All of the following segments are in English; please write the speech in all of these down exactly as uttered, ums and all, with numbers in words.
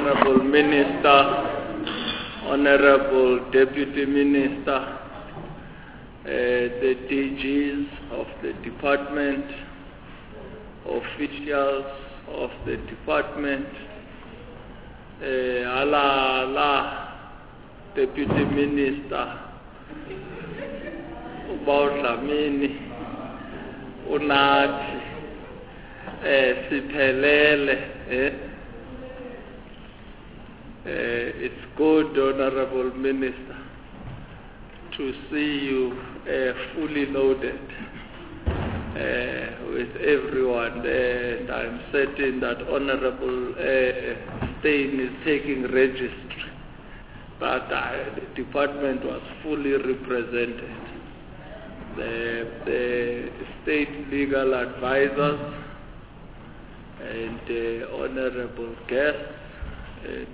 Honorable Minister, Honorable Deputy Minister, uh, the D Gs of the department, officials of the department, uh, Allah, Allah, Deputy Minister, Ubawdlamini, Unathi, eh, Siphelele, eh? Uh, it's good, Honorable Minister, to see you uh, fully loaded uh, with everyone, and I'm certain that Honorable uh, Steyn is taking registry, but uh, the department was fully represented. The, the state legal advisors and uh, honorable guests and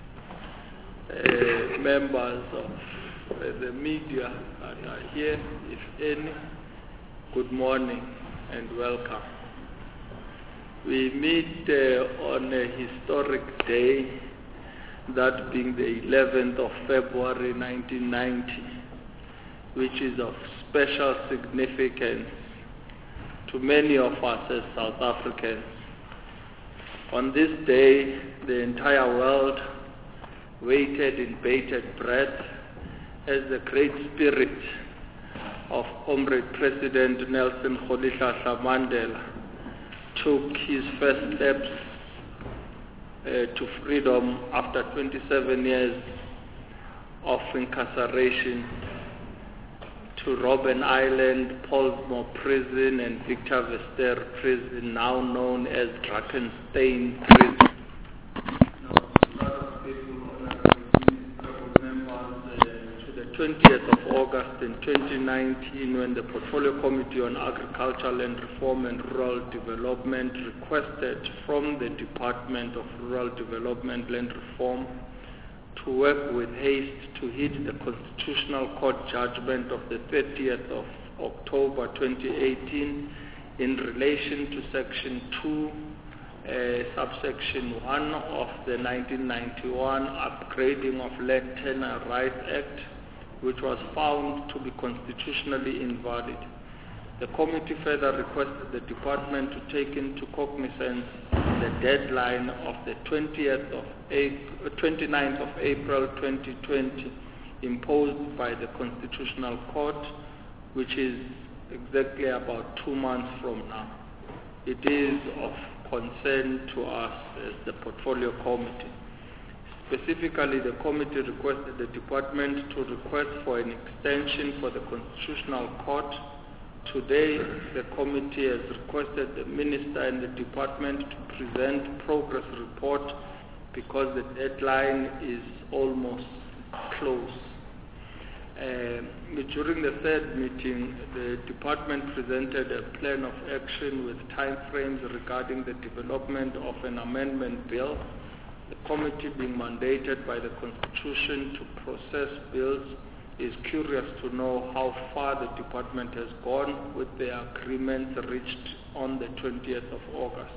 uh, members of uh, the media that are here, if any, good morning and welcome. We meet uh, on a historic day, that being the eleventh of February nineteen ninety, which is of special significance to many of us as South Africans. On this day, the entire world waited in bated breath as the great spirit of Comrade President Nelson Rolihlahla Mandela took his first steps uh, to freedom after twenty-seven years of incarceration, to Robben Island, Pollsmoor Prison, and Victor Verster Prison, now known as Drakenstein Prison. twentieth of August in twenty nineteen, when the Portfolio Committee on Agriculture, Land Reform and Rural Development requested from the Department of Rural Development, Land Reform to work with haste to hit the Constitutional Court judgment of the thirtieth of October twenty eighteen in relation to Section two, uh, subsection one of the nineteen ninety-one Upgrading of Land Tenure Rights Act, which was found to be constitutionally invalid. The committee further requested the department to take into cognizance the deadline of the twentieth of April, twenty-ninth of April twenty twenty imposed by the Constitutional Court, which is exactly about two months from now. It is of concern to us as the Portfolio Committee. Specifically, the committee requested the department to request for an extension for the Constitutional Court. Today, the committee has requested the minister and the department to present progress report because the deadline is almost close. Uh, during the third meeting, the department presented a plan of action with timeframes regarding the development of an amendment bill. The committee, being mandated by the Constitution to process bills, is curious to know how far the department has gone with the agreements reached on the twentieth of August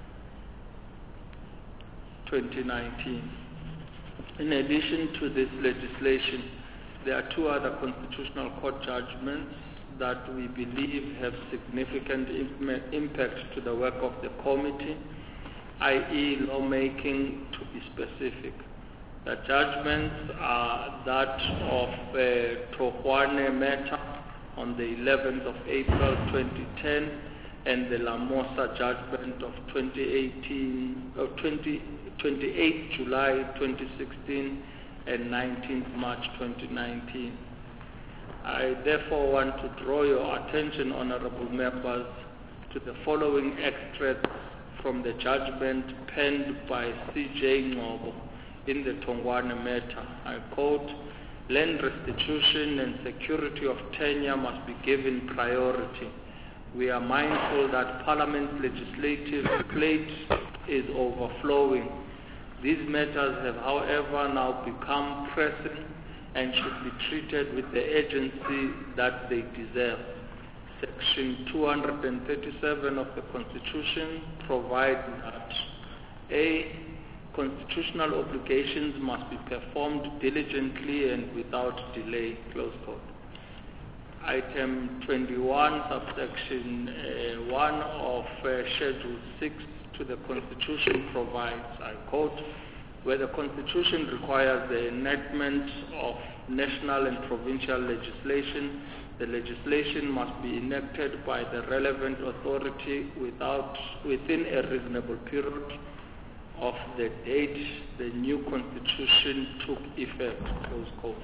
twenty nineteen. In addition to this legislation, there are two other Constitutional Court judgments that we believe have significant impact to the work of the committee, that is lawmaking to be specific. The judgments are that of uh, Tohwane matter on the eleventh of April twenty ten and the Lamosa judgment of twenty eighteen, uh, twenty, twenty-eighth July twenty sixteen and nineteenth March twenty nineteen. I therefore want to draw your attention, honorable members, to the following extracts from the judgment penned by C J Ngobo in the Tongwane matter. I quote, "Land restitution and security of tenure must be given priority. We are mindful that Parliament's legislative plate is overflowing. These matters have, however, now become pressing and should be treated with the urgency that they deserve. Section two thirty-seven of the Constitution provides that A. Constitutional obligations must be performed diligently and without delay, close quote. Item twenty-one, subsection uh, one of uh, Schedule six to the Constitution provides, I quote, where the Constitution requires the enactment of national and provincial legislation, the legislation must be enacted by the relevant authority without, within a reasonable period of the date the new Constitution took effect, close quote.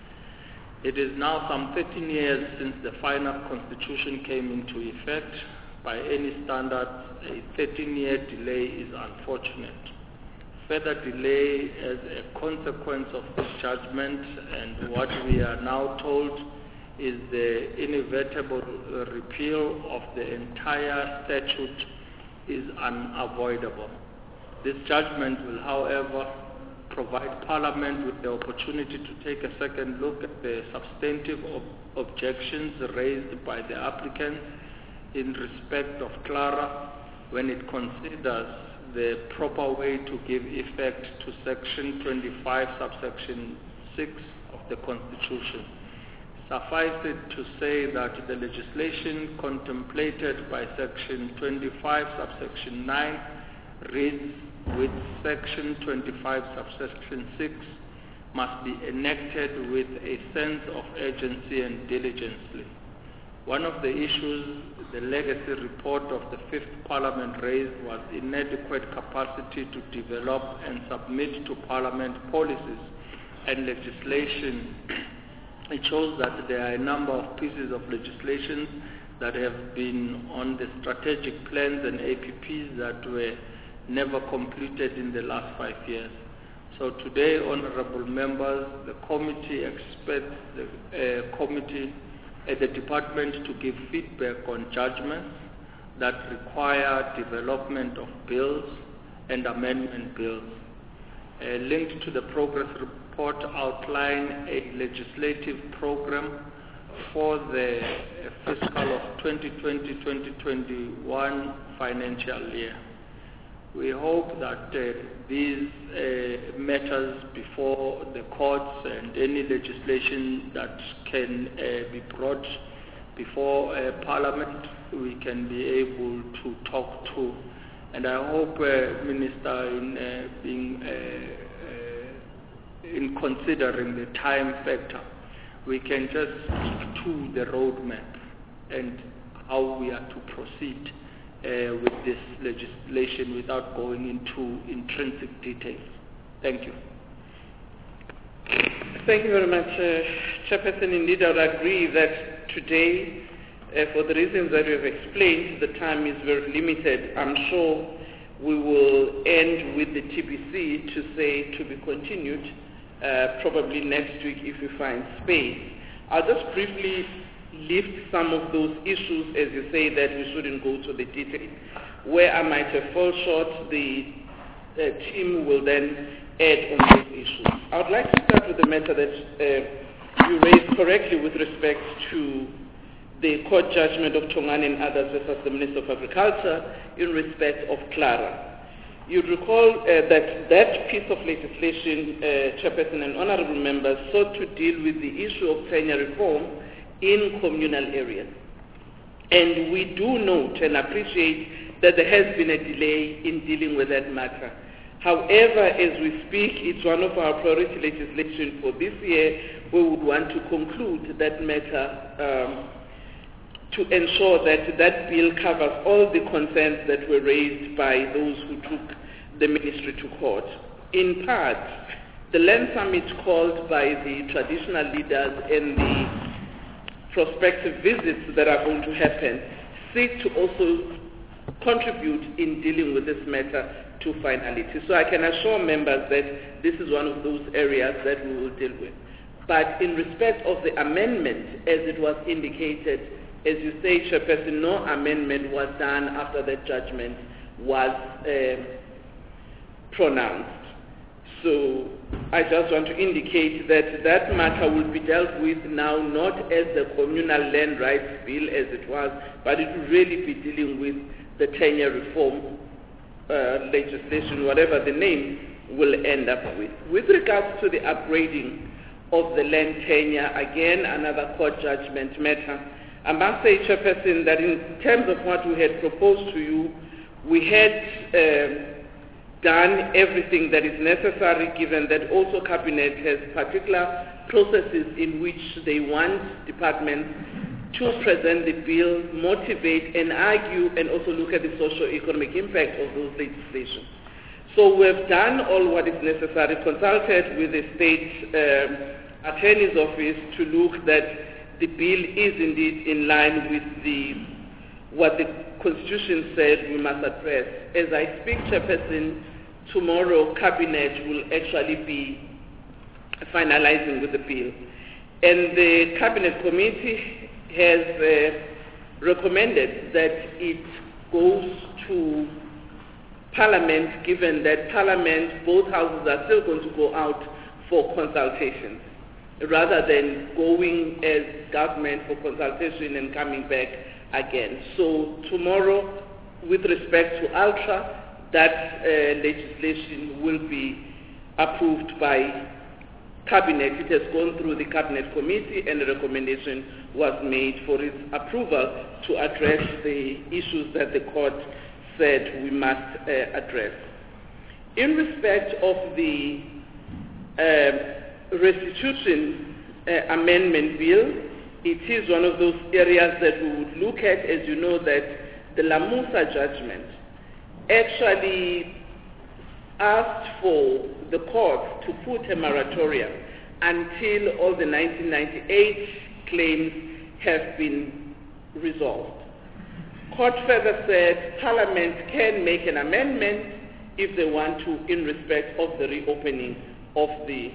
It is now some thirteen years since the final Constitution came into effect. By any standard, a thirteen-year delay is unfortunate. Further delay as a consequence of this judgment and what we are now told is the inevitable repeal of the entire statute is unavoidable. This judgment will, however, provide Parliament with the opportunity to take a second look at the substantive ob objections raised by the applicants in respect of Clara when it considers the proper way to give effect to Section twenty-five, subsection six of the Constitution. Suffice it to say that the legislation contemplated by Section twenty-five, subsection nine reads with Section twenty-five, subsection six must be enacted with a sense of urgency and diligently. One of the issues the legacy report of the Fifth Parliament raised was inadequate capacity to develop and submit to Parliament policies and legislation. It shows that there are a number of pieces of legislation that have been on the strategic plans and A P Ps that were never completed in the last five years. So today, honorable members, the committee expects the uh, committee at the department to give feedback on judgments that require development of bills and amendment bills. Uh, linked to the progress report outline a legislative program for the uh, fiscal of twenty twenty to twenty twenty-one financial year. We hope that uh, these uh, matters before the courts and any legislation that can uh, be brought before uh, Parliament, we can be able to talk to. And I hope, uh, Minister, in uh, being uh, uh, in considering the time factor, we can just speak to the roadmap and how we are to proceed Uh, with this legislation without going into intrinsic details. Thank you. Thank you very much, uh, Chairperson. Indeed, I would agree that today, uh, for the reasons that you have explained, the time is very limited. I'm sure we will end with the T B C to say to be continued, uh, probably next week if we find space. I'll just briefly lift some of those issues, as you say, that we shouldn't go to the detail. Where I might have fallen short, the uh, team will then add on those issues. I would like to start with the matter that uh, you raised correctly with respect to the court judgment of Tongan and others versus the Minister of Agriculture in respect of Clara. You'd recall uh, that that piece of legislation, uh, Chairperson and honorable members, sought to deal with the issue of tenure reform in communal areas. And we do note and appreciate that there has been a delay in dealing with that matter. However, as we speak, it's one of our priority legislation for this year. We would want to conclude that matter um, to ensure that that bill covers all the concerns that were raised by those who took the ministry to court. In part, the land summit called by the traditional leaders and the prospective visits that are going to happen seek to also contribute in dealing with this matter to finality. So I can assure members that this is one of those areas that we will deal with. But in respect of the amendment, as it was indicated, as you say, Chairperson, no amendment was done after that judgment was uh, pronounced. So I just want to indicate that that matter will be dealt with now not as the communal land rights bill as it was, but it will really be dealing with the tenure reform uh, legislation, whatever the name, will end up with. With regards to the upgrading of the land tenure, again, another court judgment matter. I must say, Chairperson, that in terms of what we had proposed to you, we had um, done everything that is necessary, given that also Cabinet has particular processes in which they want departments to present the bill, motivate and argue, and also look at the socio-economic impact of those legislation. So we've done all what is necessary, consulted with the state um, attorney's office to look that the bill is indeed in line with the what the Constitution said we must address. As I speak, Chairperson, tomorrow Cabinet will actually be finalizing with the bill. And the Cabinet Committee has uh, recommended that it goes to Parliament, given that Parliament, both houses are still going to go out for consultations, rather than going as government for consultation and coming back again. So tomorrow, with respect to Ultra, that uh, legislation will be approved by Cabinet. It has gone through the Cabinet Committee and a recommendation was made for its approval to address the issues that the court said we must uh, address. In respect of the uh, restitution uh, amendment bill, it is one of those areas that we would look at. As you know, that the Lamusa judgment actually asked for the court to put a moratorium until all the nineteen ninety-eight claims have been resolved. Court further said Parliament can make an amendment if they want to in respect of the reopening of the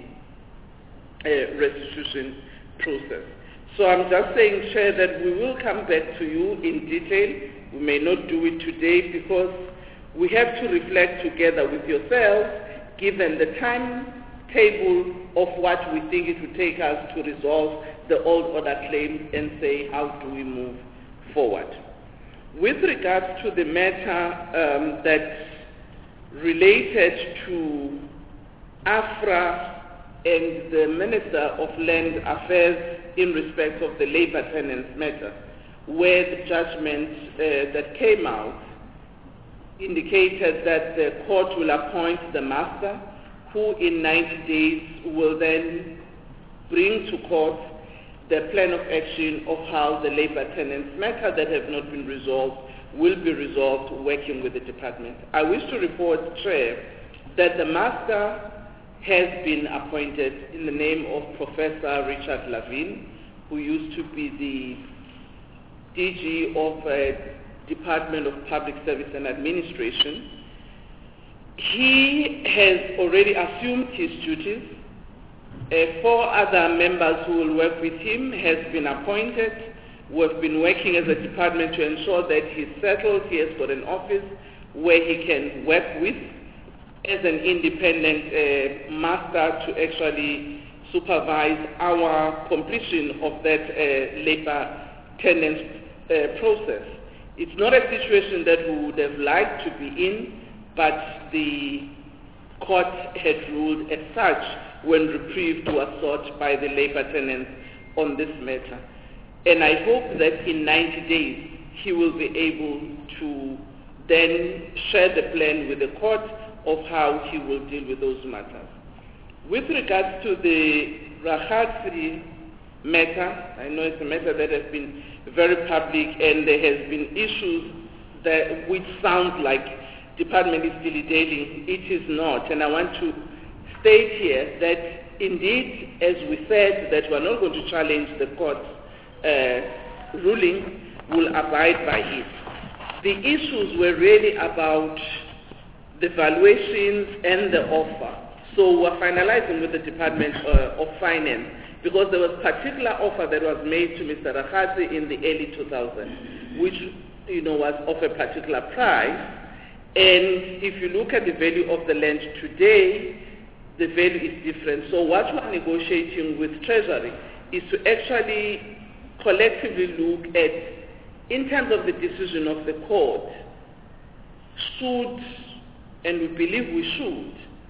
uh, restitution process. So I'm just saying, Chair, that we will come back to you in detail. We may not do it today because we have to reflect together with yourselves, given the timetable of what we think it would take us to resolve the old order claims, and say, how do we move forward? With regards to the matter um, that's related to AFRA and the Minister of Land Affairs in respect of the labor tenants matter, where the judgment uh, that came out indicated that the court will appoint the master, who in ninety days will then bring to court the plan of action of how the labor tenants matter that have not been resolved will be resolved working with the department. I wish to report, Chair, that the master has been appointed in the name of Professor Richard Lavin, who used to be the D G of uh, Department of Public Service and Administration. He has already assumed his duties. Uh, four other members who will work with him has been appointed. We've been working as a department to ensure that he's settled. He has got an office where he can work with as an independent uh, master to actually supervise our completion of that uh, labor tenants uh, process. It's not a situation that we would have liked to be in, but the court had ruled as such when reprieve was sought by the labor tenants on this matter. And I hope that in ninety days he will be able to then share the plan with the court of how he will deal with those matters. With regards to the Rahatsi matter, I know it's a matter that has been very public, and there has been issues that which sound like department is dilly-dallying. It is not, and I want to state here that indeed, as we said, that we're not going to challenge the court's uh, ruling, will abide by it. The issues were really about the valuations and the offer. So we're finalizing with the Department uh, of Finance, because there was a particular offer that was made to Mister Rahatsi in the early two thousands, which you know was of a particular price. And if you look at the value of the land today, the value is different. So what we are negotiating with Treasury is to actually collectively look at, in terms of the decision of the court, should, and we believe we should,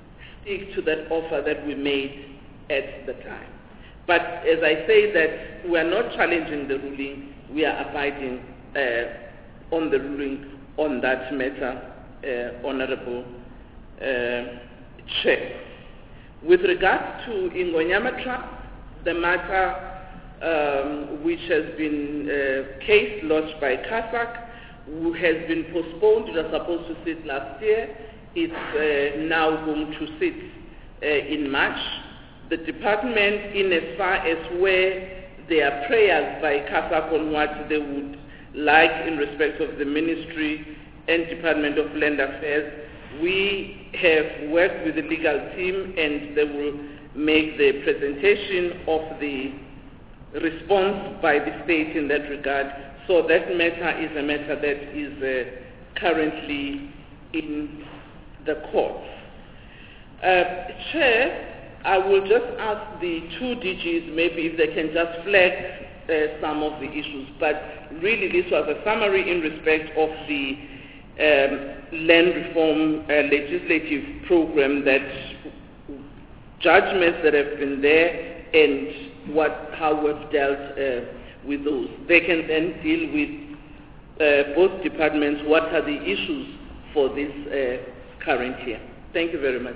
stick to that offer that we made at the time. But as I say that we are not challenging the ruling, we are abiding uh, on the ruling on that matter, uh, Honorable uh, Chair. With regard to Ingonyama Trust, the matter um, which has been uh, case lodged by CASAC, who has been postponed, it was supposed to sit last year, it's uh, now going to sit uh, in March. The department, in as far as where there are prayers by CASAC on what they would like in respect of the Ministry and Department of Land Affairs, we have worked with the legal team and they will make the presentation of the response by the state in that regard. So that matter is a matter that is uh, currently in the courts. Uh, Chair, I will just ask the two D Gs maybe if they can just flag uh, some of the issues, but really this was a summary in respect of the um, land reform uh, legislative program, that judgments that have been there and what how we've dealt uh, with those. They can then deal with uh, both departments, what are the issues for this uh, current year. Thank you very much.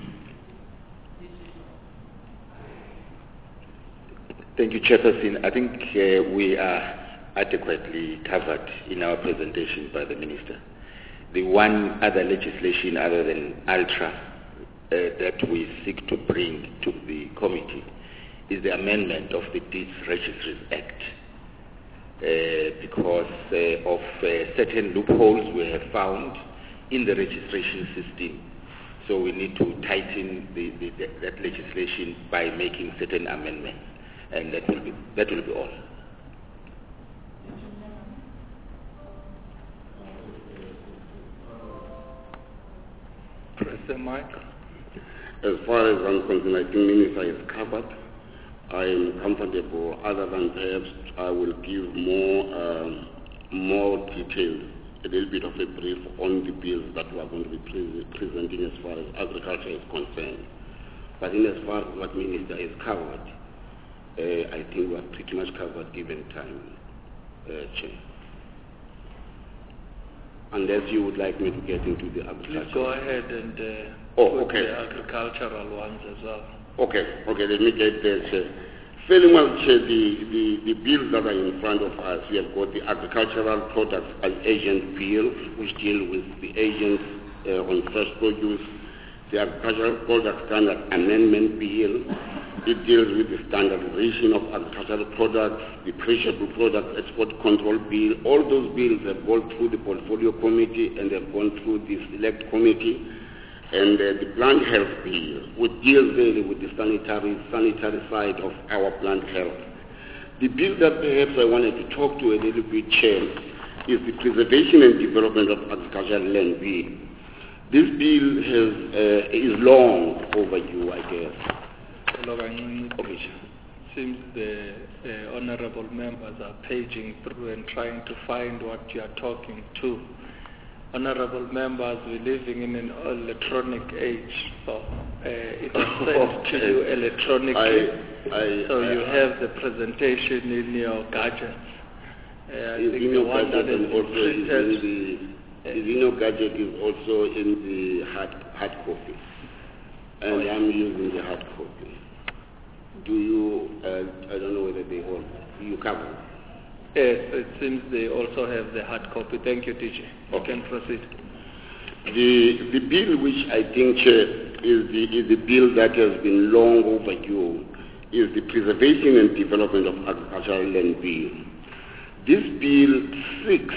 Thank you, Chairperson. I think uh, we are adequately covered in our presentation by the Minister. The one other legislation other than ULTRA uh, that we seek to bring to the committee is the amendment of the Deeds Registries Act, uh, because uh, of uh, certain loopholes we have found in the registration system. So we need to tighten the, the, the, that legislation by making certain amendments. And that will be that will be all. Press the mic. As far as I'm concerned, I think Minister is covered. I am comfortable. Other than perhaps I will give more um, more details, a little bit of a brief on the bills that we are going to be pre presenting as far as agriculture is concerned. But in as far as what Minister is covered, Uh, I think we are pretty much covered given time, uh, Chair. Unless you would like me to get into the agriculture. Please go ahead and uh, oh, put okay. the agricultural ones as well. Okay, okay, let me get there, Chair. Fairly well, Chair, the, the, the bills that are in front of us, we have got the Agricultural Products and Agent Bill, which deal with the agents uh, on fresh produce, the Agricultural Product Standard Amendment Bill. It deals with the standardization of agricultural products, the perishable product export control bill. All those bills have gone through the portfolio committee and have gone through the select committee. And uh, the plant health bill, which deals really with the sanitary, sanitary side of our plant health. The bill that perhaps I wanted to talk to a little bit, Chair, is the preservation and development of agricultural land bill. This bill has, uh, is long overdue, I guess. Okay. Seems the uh, honorable members are paging through and trying to find what you are talking to. Honorable members, we're living in an electronic age, so uh, it is sent to you electronically. I, I, so you I, have the presentation in your gadgets. Uh, I is think in the one that is also printed. is in the, is in your gadget is also in the hard, hard copy, and oh, yeah. I'm using the hard copy. Do you, uh, I don't know whether they all, do you cover? Yes, it seems they also have the hard copy. Thank you, D J. You okay. can proceed. The, the bill which I think, Chair, is the, is the bill that has been long overdue is the Preservation and Development of Agricultural Land Bill. This bill seeks,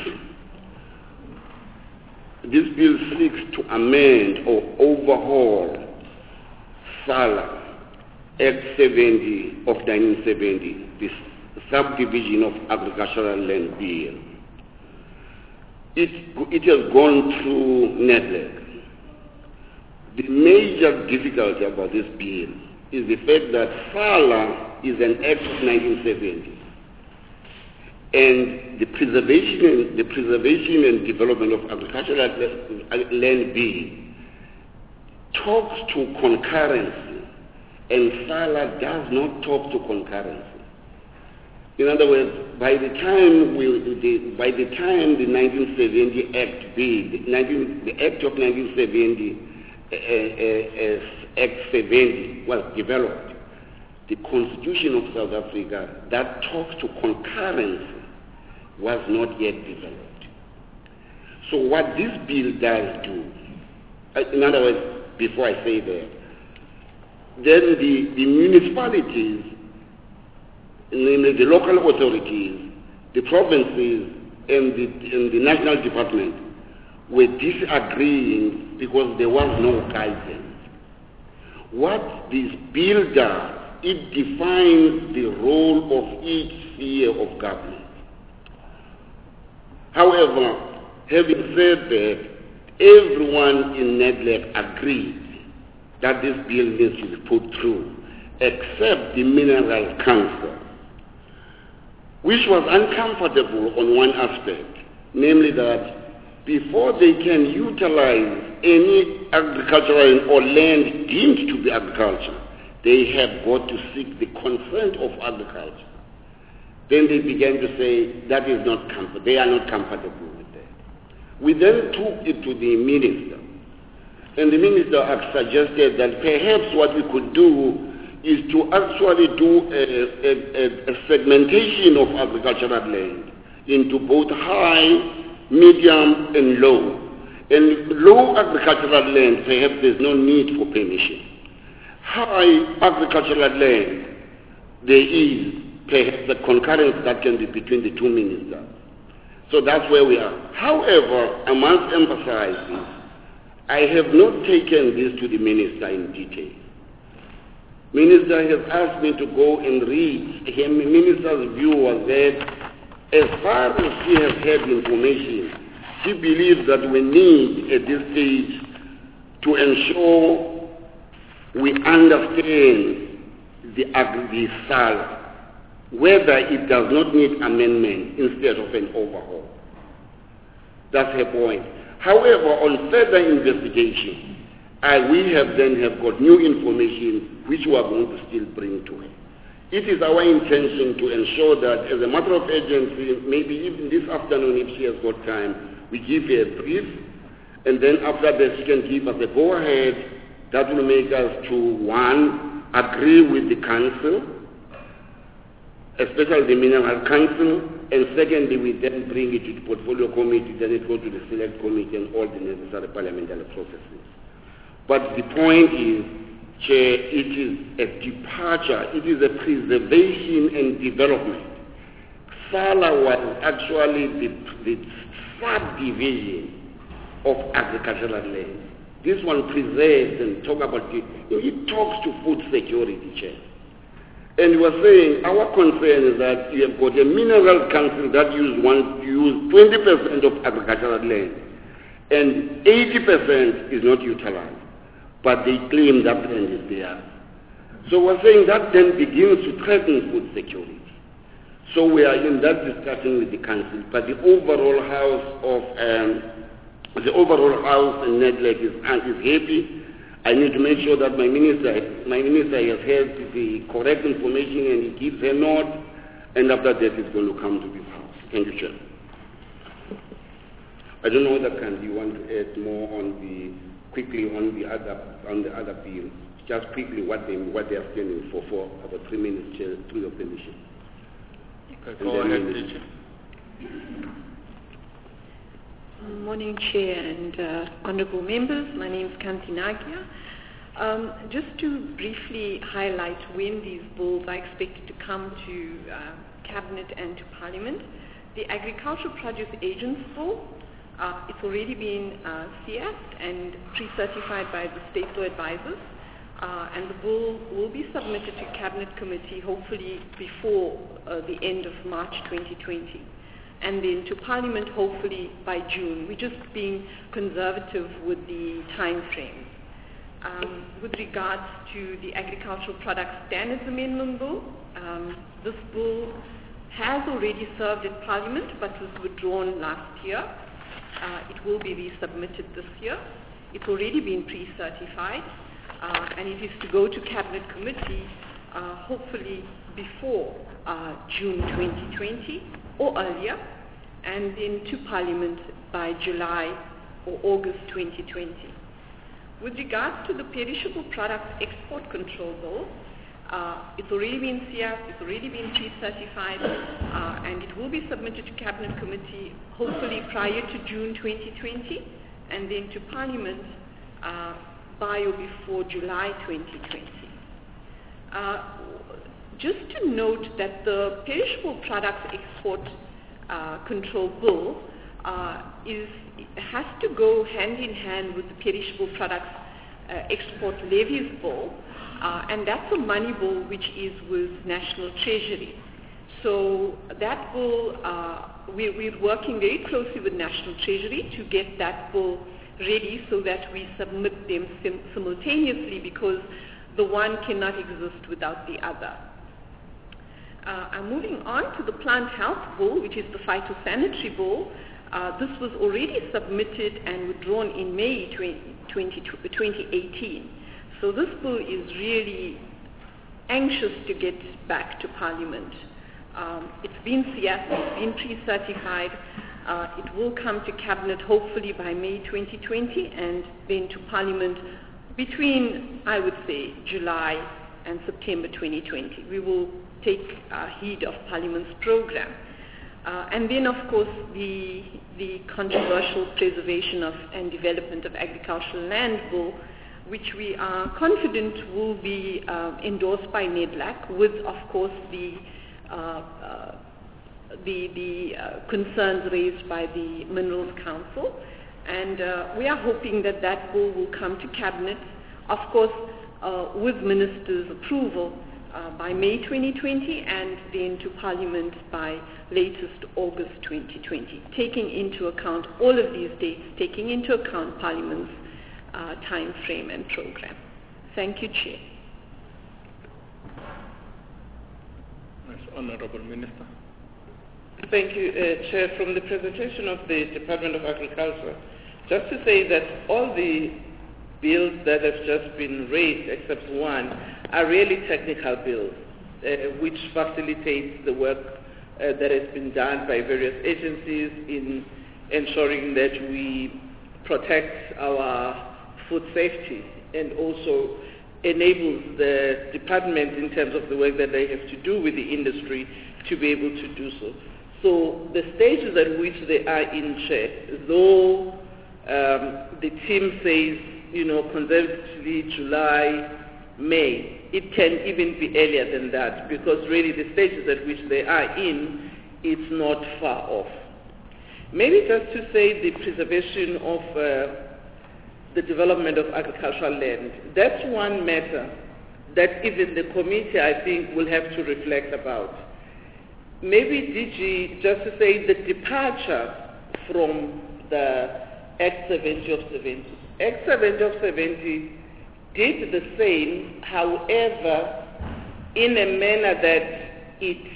this bill seeks to amend or overhaul SALA Act seventy of nineteen seventy, this subdivision of agricultural land bill. It, it has gone through N E D L E C. The major difficulty about this bill is the fact that SALA is an act of nineteen seventy, and the preservation, the preservation and development of agricultural land bill talks to concurrency, and SALA does not talk to concurrency. In other words, by the time we, the, by the time the nineteen seventy Act bill, the, nineteen, the Act of nineteen seventy, uh, uh, uh, Act seventy was developed, the Constitution of South Africa that talks to concurrency was not yet developed. So what this bill does do, uh, in other words, before I say that, then the, the municipalities, namely the local authorities, the provinces, and the, and the national department were disagreeing because there was no guidance. What this bill does, it defines the role of each sphere of government. However, having said that, everyone in NEDLAC agreed that this bill needs to be put through, except the Mineral Council, which was uncomfortable on one aspect, namely that before they can utilize any agricultural or land deemed to be agriculture, they have got to seek the consent of agriculture. Then they began to say that is not comfort. They are not comfortable with that. We then took it to the minister, and the minister had suggested that perhaps what we could do is to actually do a, a, a segmentation of agricultural land into both high, medium, and low. And low agricultural land, perhaps there's no need for permission. High agricultural land, there is perhaps the concurrence that can be between the two ministers. So that's where we are. However, I must emphasize this. I have not taken this to the minister in detail. Minister has asked me to go and read. The minister's view was that as far as she has had information, she believes that we need at this stage to ensure we understand the, the SALA, whether it does not need amendment instead of an overhaul. That's her point. However, on further investigation, I, we have then have got new information which we are going to still bring to her. It is our intention to ensure that as a matter of urgency, maybe even this afternoon if she has got time, we give her a brief, and then after that she can give us a go-ahead that will make us to, one, agree with the council, especially the Mineral Council, and secondly, we then bring it to the Portfolio Committee, then it goes to the Select Committee and all the necessary parliamentary processes. But the point is, Chair, it is a departure, it is a preservation and development. SALA was actually the, the subdivision of agricultural land. This one preserves and talk about it. It talks to food security, Chair. And we were saying our concern is that you have got a mineral council that use one use twenty percent of agricultural land, and eighty percent is not utilized, but they claim that land is there. So we're saying that then begins to threaten food security. So we are in that discussion with the council, but the overall house of um, the overall house in NEDLAC is, is happy. I need to make sure that my minister, my minister has had the correct information and he gives her nod, and after that it's going to come to this house. Thank you, Chair. I don't know whether can you want to add more on the quickly on the other on the other bill. Just quickly what they what they are standing for for about three minutes, Chair, through your permission. Okay, go ahead, teacher. Morning, Chair and uh, honourable members. My name is Kanti Nagia. Um, just to briefly highlight when these bills are expected to come to uh, Cabinet and to Parliament. The Agricultural Produce Agents Bill, uh, it's already been uh, C A S'd and pre-certified by the state law advisors, uh, and the bill will be submitted to Cabinet Committee hopefully before uh, the end of March twenty twenty. And then to Parliament hopefully by June. We're just being conservative with the time frame. Um, with regards to the Agricultural Product Standards Amendment Bill, um, this bill has already served in Parliament but was withdrawn last year. Uh, it will be resubmitted this year. It's already been pre-certified, uh, and it is to go to Cabinet Committee uh, hopefully before uh, June twenty twenty or earlier, and then to Parliament by July or August twenty twenty. With regards to the Perishable Products Export Control Bill, uh, it's already been C I A S, it's already been pre-certified, uh, and it will be submitted to Cabinet Committee hopefully prior to June twenty twenty, and then to Parliament uh, by or before July twenty twenty. Uh, just to note that the Perishable Products Export uh, Control Bill uh, is, has to go hand in hand with the Perishable Products uh, Export Levies Bill, uh, and that's a money bill which is with National Treasury. So that bill, uh, we, we're working very closely with National Treasury to get that bill ready so that we submit them sim- simultaneously, because the one cannot exist without the other. Uh, I'm moving on to the Plant Health Bill, which is the Phytosanitary Bill. Uh, this was already submitted and withdrawn in May twenty eighteen. So this bill is really anxious to get back to Parliament. Um, it's been C I A S, it's been pre-certified. Uh, it will come to Cabinet hopefully by May twenty twenty, and then to Parliament between, I would say, July and September twenty twenty. We will take uh, heed of Parliament's program. Uh, and then, of course, the, the controversial Preservation of and Development of Agricultural Land Bill, which we are confident will be uh, endorsed by NEDLAC, with, of course, the uh, uh, the, the uh, concerns raised by the Minerals Council. And uh, we are hoping that that bill will come to Cabinet, of course, uh, with Minister's approval uh, by May twenty twenty, and then to Parliament by latest August twenty twenty, taking into account all of these dates, taking into account Parliament's uh, time frame and program. Thank you, Chair. Yes, Honourable Minister. Thank you, uh, Chair. From the presentation of the Department of Agriculture, just to say that all the bills that have just been raised, except one, are really technical bills, uh, which facilitates the work uh, that has been done by various agencies in ensuring that we protect our food safety, and also enables the department in terms of the work that they have to do with the industry to be able to do so. So the stages at which they are in, Chair, though um, the team says, you know, conservatively July, May, it can even be earlier than that, because really the stages at which they are in, it's not far off. Maybe just to say the preservation of uh, the development of agricultural land, that's one matter that even the committee, I think, will have to reflect about. Maybe D G, just to say the departure from the Act seventy of seventy. Act seventy of seventy did the same, however, in a manner that it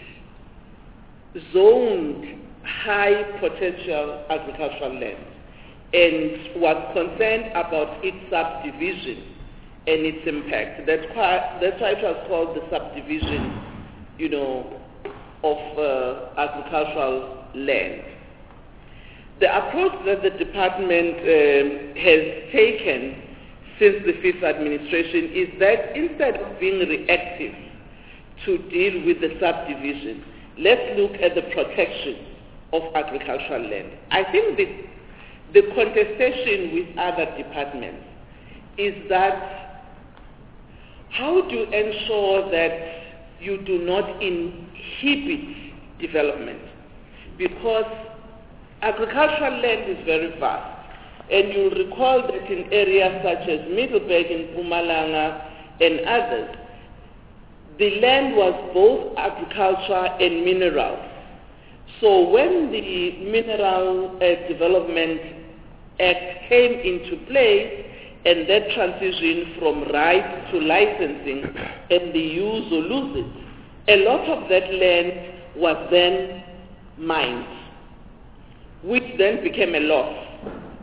zoned high potential agricultural land and was concerned about its subdivision and its impact. That's why, that's why it was called the subdivision, you know, of uh, agricultural land. The approach that the department um, has taken since the fifth administration is that instead of being reactive to deal with the subdivision, let's look at the protection of agricultural land. I think the, the contestation with other departments is that how to ensure that you do not inhibit development, because agricultural land is very vast. And you'll recall that in areas such as Middleburg and Mpumalanga and others, the land was both agriculture and minerals. So when the Mineral uh, Development Act came into place, and that transition from right to licensing and the use or lose it, a lot of that land was then mined, which then became a loss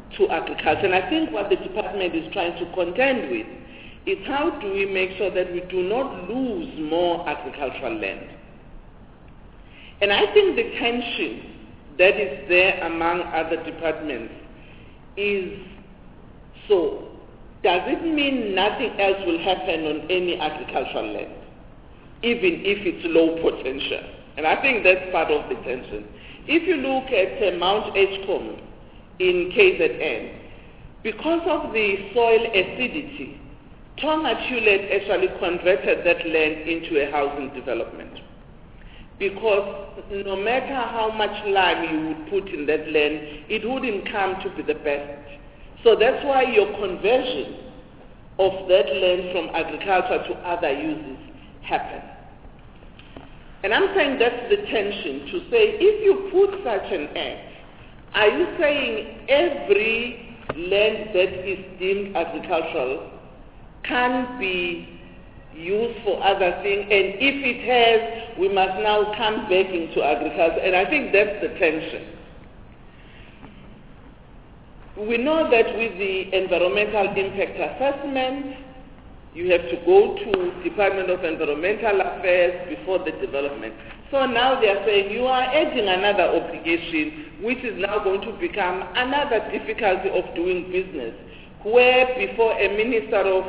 to agriculture. And I think what the department is trying to contend with is how do we make sure that we do not lose more agricultural land. And I think the tension that is there among other departments is, so does it mean nothing else will happen on any agricultural land, even if it's low potential? And I think that's part of the tension. If you look at uh, Mount Edgecombe in K Z N, because of the soil acidity, Tonga Tulet actually converted that land into a housing development. Because no matter how much lime you would put in that land, it wouldn't come to be the best. So that's why your conversion of that land from agriculture to other uses happen. And I'm saying that's the tension, to say if you put such an act, are you saying every land that is deemed agricultural can be used for other things, and if it has, we must now come back into agriculture? And I think that's the tension. We know that with the environmental impact assessment, you have to go to Department of Environmental Affairs before the development. So now they are saying you are adding another obligation, which is now going to become another difficulty of doing business, where before a minister of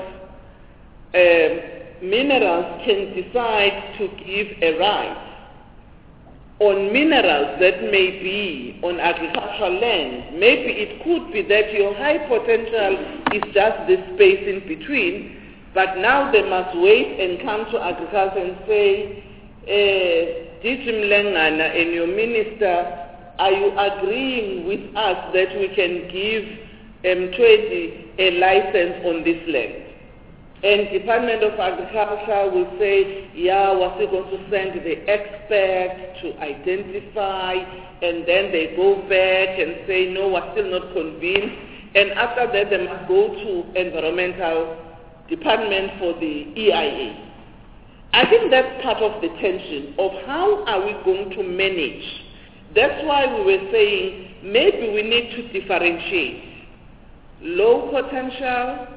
uh, minerals can decide to give a right on minerals that may be on agricultural land, maybe it could be that your high potential is just the space in between, but now they must wait and come to agriculture and say, Diji Mlengana and your minister, are you agreeing with us that we can give M twenty a license on this land? And Department of Agriculture will say, yeah, we're still going to send the expert to identify, and then they go back and say, no, we're still not convinced. And after that, they must go to Environmental Department for the E I A. I think that's part of the tension of how are we going to manage. That's why we were saying maybe we need to differentiate low potential,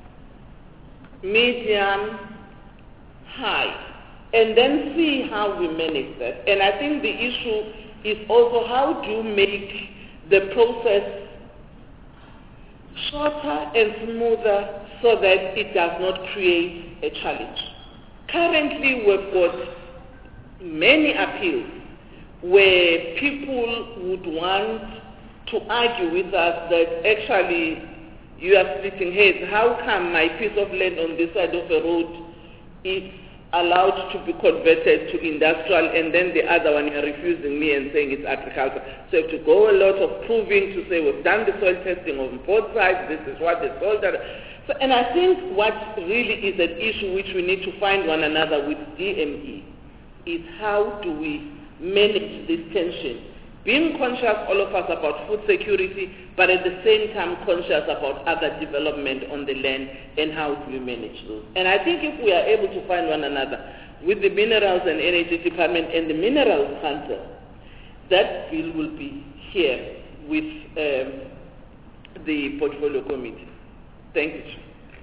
medium, high, and then see how we manage that. And I think the issue is also how do you make the process shorter and smoother so that it does not create a challenge. Currently, we've got many appeals where people would want to argue with us that actually you are splitting heads. How come my piece of land on this side of the road is allowed to be converted to industrial, and then the other one you're refusing me and saying it's agriculture? So you have to go a lot of proving to say we've done the soil testing on both sides, this is what the soil data. So, and I think what really is an issue which we need to find one another with D M E is how do we manage this tension, being conscious, all of us, about food security, but at the same time conscious about other development on the land and how do we manage those. And I think if we are able to find one another with the Minerals and Energy Department and the Minerals Council, that bill will be here with um, the Portfolio Committee. Thank you.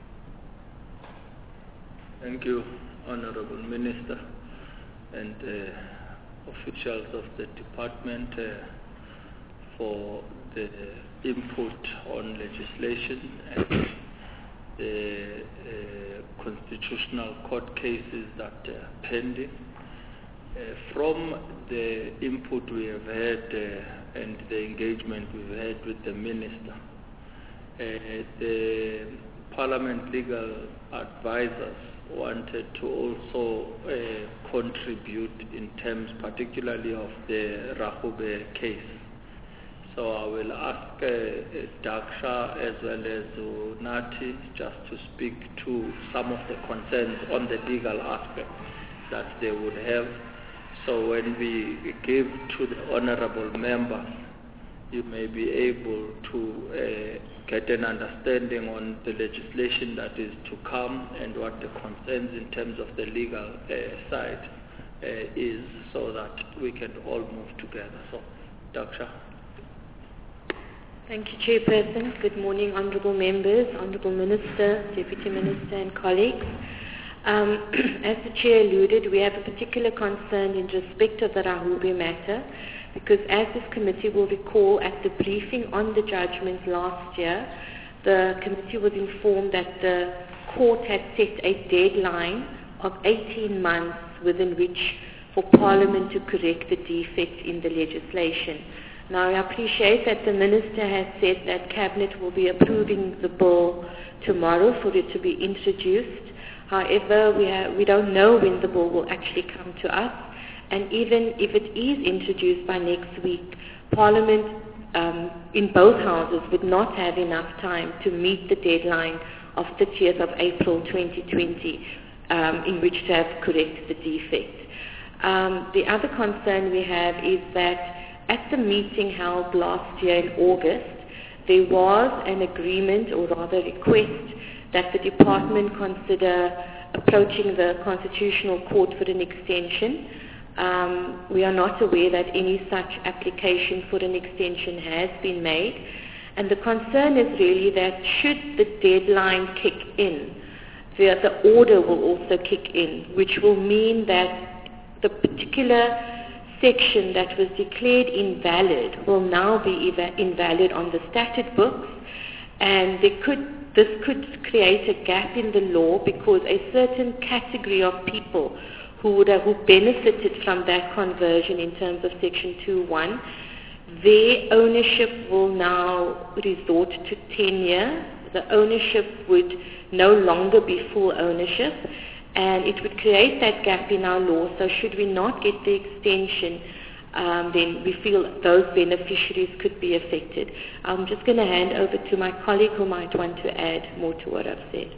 Thank you, Honorable Minister and uh, officials of the department uh, for the input on legislation and the uh, constitutional court cases that are pending. Uh, from the input we have had uh, and the engagement we've had with the minister, uh, the Parliament legal advisors wanted to also uh, contribute in terms particularly of the Rahube case. So I will ask uh, Daksha as well as Nati just to speak to some of the concerns on the legal aspect that they would have. So when we give to the honorable members, you may be able to uh, get an understanding on the legislation that is to come and what the concerns in terms of the legal uh, side uh, is, so that we can all move together. So, Daksha. Thank you, Chairperson. Good morning, Honourable Members, Honourable Minister, Deputy Minister and colleagues. Um, as the Chair alluded, we have a particular concern in respect of the Rahube matter, because as this committee will recall, at the briefing on the judgment last year, the committee was informed that the court had set a deadline of eighteen months within which for Parliament to correct the defect in the legislation. Now, I appreciate that the Minister has said that Cabinet will be approving the bill tomorrow for it to be introduced. However, we, have, we don't know when the bill will actually come to us, and even if it is introduced by next week, Parliament um, in both houses would not have enough time to meet the deadline of thirtieth of April twenty twenty um, in which to have corrected the defect. Um, the other concern we have is that at the meeting held last year in August, there was an agreement, or rather request, that the department consider approaching the Constitutional Court for an extension. Um, we are not aware that any such application for an extension has been made. And the concern is really that should the deadline kick in, the, the order will also kick in, which will mean that the particular section that was declared invalid will now be invalid on the statute books, and they could This could create a gap in the law, because a certain category of people who would have who benefited from that conversion in terms of Section two one, their ownership will now resort to tenure. The ownership would no longer be full ownership, and it would create that gap in our law. So should we not get the extension, Um, then we feel those beneficiaries could be affected. I'm just going to hand over to my colleague who might want to add more to what I've said.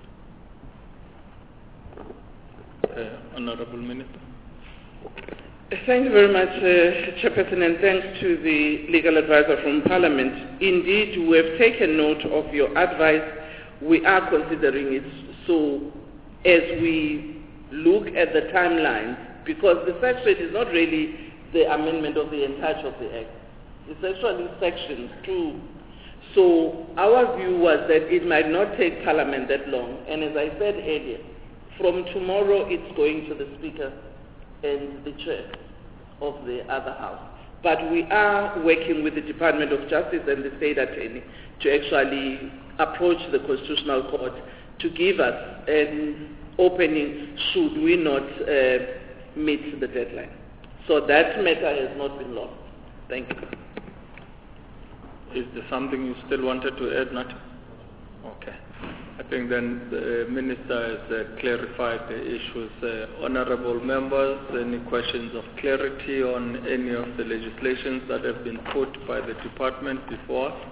Uh, Honourable Minister. Thank you very much, uh, Chairperson, and thanks to the legal advisor from Parliament. Indeed, we have taken note of your advice. We are considering it. So as we look at the timelines, because the section is not really the amendment of the entirety of the Act. It's actually Section two. So our view was that it might not take Parliament that long. And as I said earlier, from tomorrow it's going to the Speaker and the Chair of the other House. But we are working with the Department of Justice and the State Attorney to actually approach the Constitutional Court to give us an opening should we not uh, meet the deadline. So that matter has not been lost. Thank you. Is there something you still wanted to add, Nat? Okay. I think then the Minister has uh, clarified the issues. Uh, honourable members, any questions of clarity on any of the legislations that have been put by the department before us?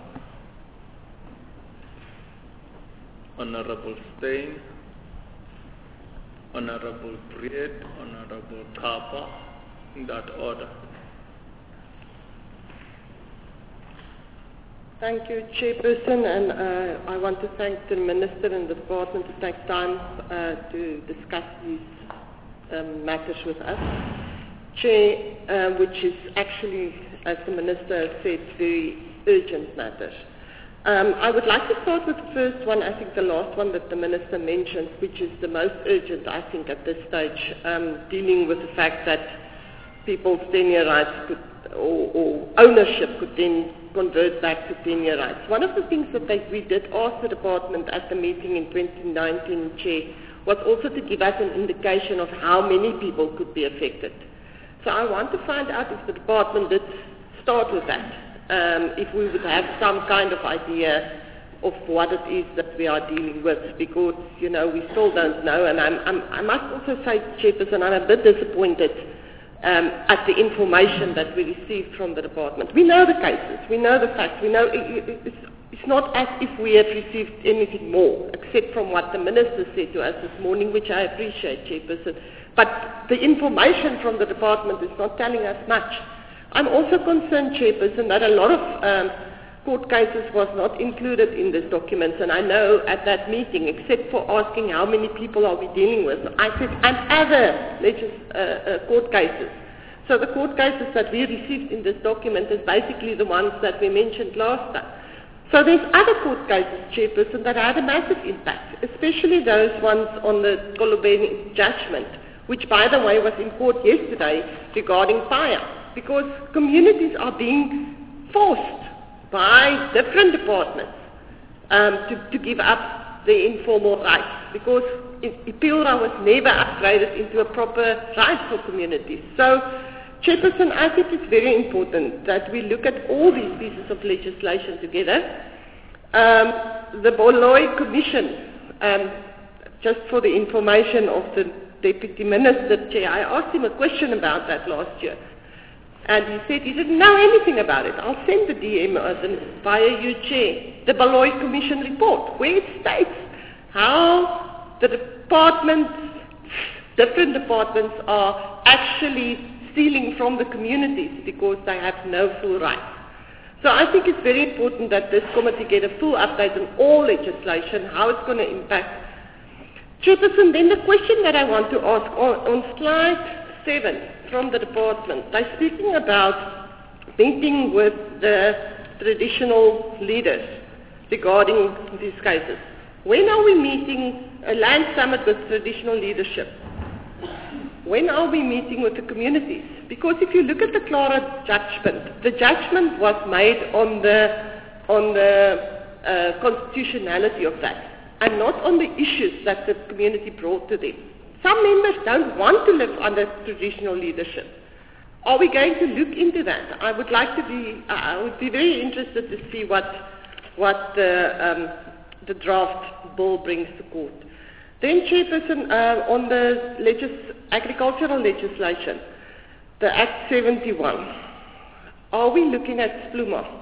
Honourable Steyn, Honourable Breed, Honourable Kapa, in that order. Thank you, Chairperson, and uh, I want to thank the Minister and the Department to take time uh, to discuss these um, matters with us. Chair, uh, which is actually, as the Minister said, very urgent matters. Um, I would like to start with the first one, I think the last one that the Minister mentioned, which is the most urgent, I think, at this stage, um, dealing with the fact that people's tenure rights could, or, or ownership could then convert back to tenure rights. One of the things that they, we did ask the department at the meeting in twenty nineteen, Chair, was also to give us an indication of how many people could be affected. So I want to find out if the department did start with that, um, if we would have some kind of idea of what it is that we are dealing with, because, you know, we still don't know. And I'm, I'm, I must also say, Chairperson, I'm a bit disappointed Um, at the information that we received from the department. We know the cases, we know the facts, we know it, it, it's, it's not as if we have received anything more, except from what the Minister said to us this morning, which I appreciate, Chairperson. But the information from the department is not telling us much. I'm also concerned, Chairperson, that a lot of um, court cases was not included in this document, and I know at that meeting, except for asking how many people are we dealing with, I said, and other legis- uh, uh, court cases. So the court cases that we received in this document is basically the ones that we mentioned last time. So there's other court cases, Chairperson, that had a massive impact, especially those ones on the Kolobeni judgment, which, by the way, was in court yesterday regarding fire, because communities are being forced by different departments um, to, to give up their informal rights, because Ipilra was never upgraded into a proper right for communities. So, Chairperson, I think it's very important that we look at all these pieces of legislation together. Um, the Bolloy Commission, um, just for the information of the Deputy Minister, Chair, I asked him a question about that last year. And he said he didn't know anything about it. I'll send the D M via you, Chair, the Bolloy Commission report, where it states how the departments, different departments are actually stealing from the communities because they have no full rights. So I think it's very important that this committee get a full update on all legislation, how it's going to impact. Chairperson, then the question that I want to ask on, on slide seven from the department, they're speaking about meeting with the traditional leaders regarding these cases. When are we meeting a land summit with traditional leadership? When are we meeting with the communities? Because if you look at the Clara judgment, the judgment was made on the, on the uh, constitutionality of that, and not on the issues that the community brought to them. Some members don't want to live under traditional leadership. Are we going to look into that? I would like to be, uh, I would be very interested to see what, what the, um, the draft bill brings to court. Then, Chairperson, uh, on the legis- agricultural legislation, the Act seventy-one, are we looking at SPLUMA?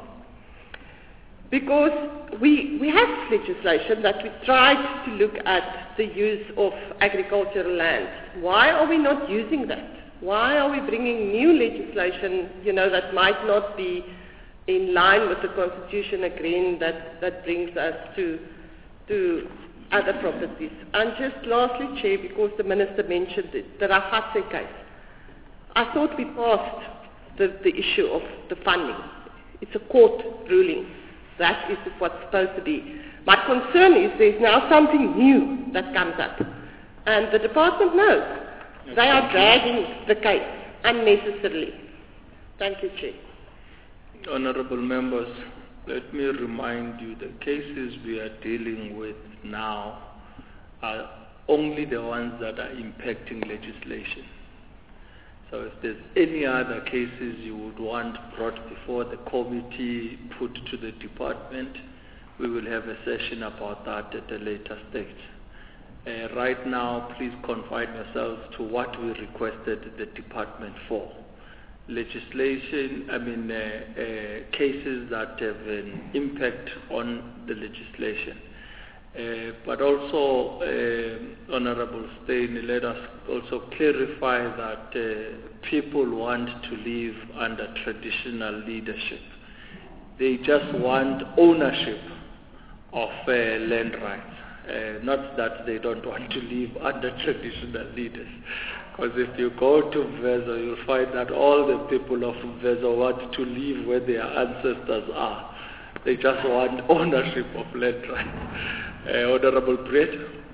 Because we, we have legislation that we tried to look at the use of agricultural land. Why are we not using that? Why are we bringing new legislation, you know, that might not be in line with the Constitution agreeing that, that brings us to, to other properties? And just lastly, Chair, because the Minister mentioned it, the Rafatse case. I thought we passed the, the issue of the funding. It's a court ruling. That is what's supposed to be. My concern is there's now something new that comes up. And the department knows. They are dragging the case unnecessarily. Thank you, Chair. Honorable members, let me remind you the cases we are dealing with now are only the ones that are impacting legislation. So if there's any other cases you would want brought before the committee, put to the department, we will have a session about that at a later stage. Uh, right now, please confine yourselves to what we requested the department for. Legislation, I mean, uh, uh, cases that have an impact on the legislation. Uh, but also, uh, Honorable Steyn, let us also clarify that uh, people want to live under traditional leadership. They just want ownership of uh, land rights. Uh, not that they don't want to live under traditional leaders. Because if you go to Vezo, you'll find that all the people of Vezo want to live where their ancestors are. They just want ownership of land rights. Uh, Honorable Brett.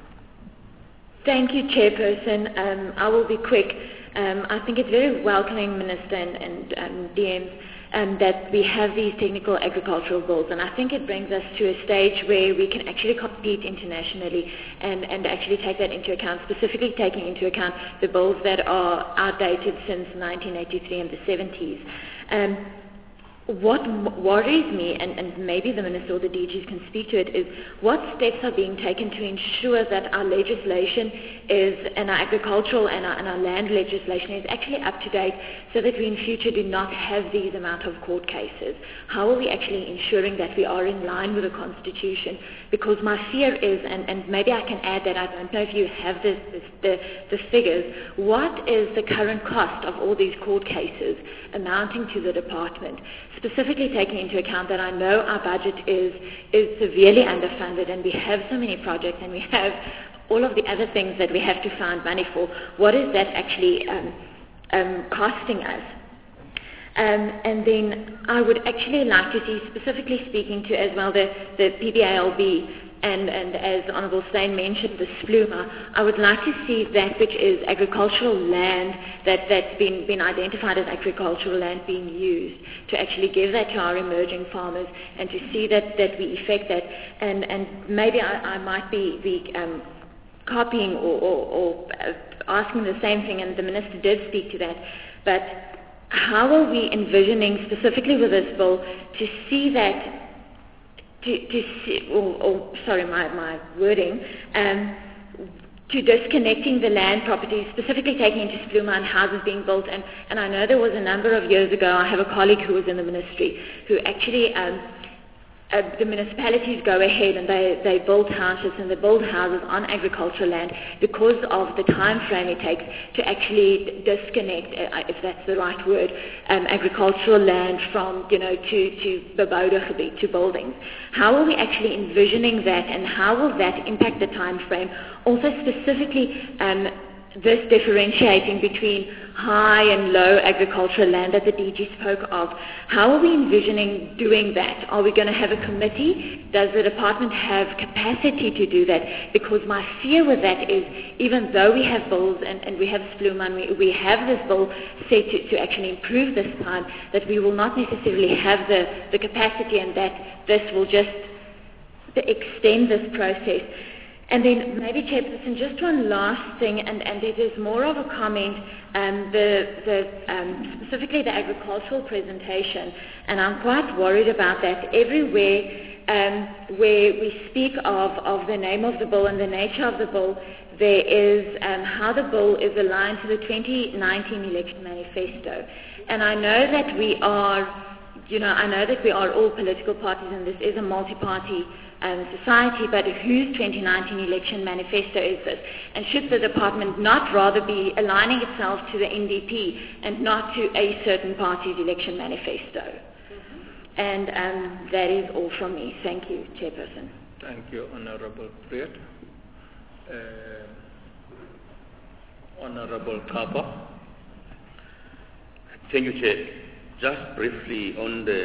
Thank you, Chairperson. Um, I will be quick. Um, I think it's very welcoming, Minister and, and um, D Ms, um, that we have these technical agricultural bills, and I think it brings us to a stage where we can actually compete internationally and, and actually take that into account, specifically taking into account the bills that are outdated since nineteen eighty-three and the seventies. Um, What worries me, and, and maybe the Minister or the D Gs can speak to it, is what steps are being taken to ensure that our legislation is, and our agricultural and our, and our land legislation is actually up to date so that we in future do not have these amount of court cases? How are we actually ensuring that we are in line with the Constitution? Because my fear is, and, and maybe I can add that, I don't know if you have this, this, the, the figures, what is the current cost of all these court cases amounting to the department? Specifically taking into account that I know our budget is, is severely underfunded and we have so many projects and we have all of the other things that we have to find money for. What is that actually um, um, costing us. Um, and then I would actually like to see, specifically speaking to as well the, the P B A L B and, and as Honourable Steyn mentioned, the SPLUMA, I would like to see that which is agricultural land that, that's been, been identified as agricultural land being used to actually give that to our emerging farmers and to see that, that we effect that. And, and maybe I, I might be, be um, copying or, or, or asking the same thing, and the Minister did speak to that, but how are we envisioning, specifically with this bill, to see that, to, to see, or, or sorry, my, my wording, um, to disconnecting the land properties, specifically taking into SPLUMA and houses being built. And, and I know there was a number of years ago, I have a colleague who was in the ministry, who actually, um, Uh, the municipalities go ahead and they, they build houses and they build houses on agricultural land because of the time frame it takes to actually disconnect, uh, if that's the right word, um, agricultural land from, you know, to, to bebouwde to buildings. How are we actually envisioning that, and how will that impact the time frame? Also specifically, um, this differentiating between high and low agricultural land that the D G spoke of. How are we envisioning doing that? Are we going to have a committee? Does the department have capacity to do that? Because my fear with that is, even though we have bills and, and we have SPLUMA and we, we have this bill set to, to actually improve this time, that we will not necessarily have the, the capacity, and that this will just extend this process. And then maybe, Chairperson, just one last thing, and, and it is more of a comment, um, the, the, um, specifically the agricultural presentation, and I'm quite worried about that. Everywhere um, where we speak of, of the name of the bill and the nature of the bill, there is um, how the bill is aligned to the twenty nineteen election manifesto. And I know that we are, you know, I know that we are all political parties, and this is a multi-party Um, society, but whose twenty nineteen election manifesto is this? And should the department not rather be aligning itself to the N D P and not to a certain party's election manifesto? Mm-hmm. And um, that is all from me. Thank you, Chairperson. Thank you, Honourable Priet. Uh, Honourable Kapa. Thank you, Chair. Just briefly on the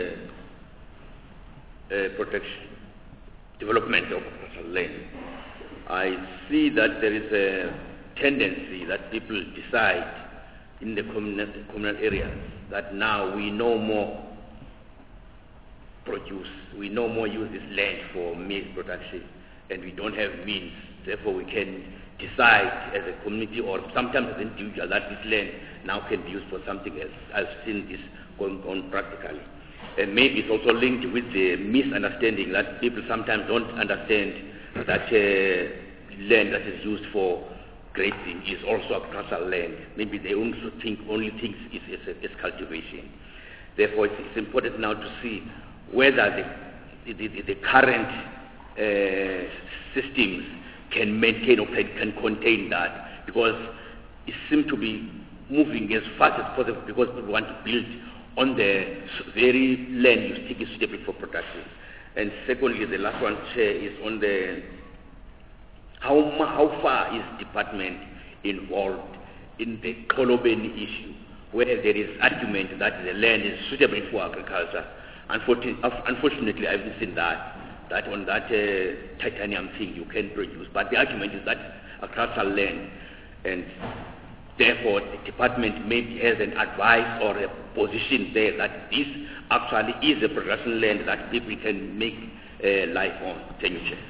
uh, protection development of land, I see that there is a tendency that people decide in the communal, communal areas that now we no more produce, we no more use this land for maize production, and we don't have means. Therefore, we can decide as a community or sometimes as an individual that this land now can be used for something else. I've seen this going on practically. And maybe it's also linked with the misunderstanding that people sometimes don't understand that uh, land that is used for grazing is also agricultural land. Maybe they also think only things is, is, is cultivation. Therefore, it's, it's important now to see whether the, the, the, the current uh, systems can maintain or can, can contain that, because it seems to be moving as fast as possible because people want to build on the very land you think is suitable for production. And secondly, the last one, Chair, is on the how, how far is department involved in the Kolobeni issue, where there is argument that the land is suitable for agriculture. Unfortunately, unfortunately I haven't seen that, that on that uh, titanium thing you can produce, but the argument is that agricultural land, and therefore the department maybe has an advice or a position there that this actually is a production land that people can make uh, life on. Thank you, Chair.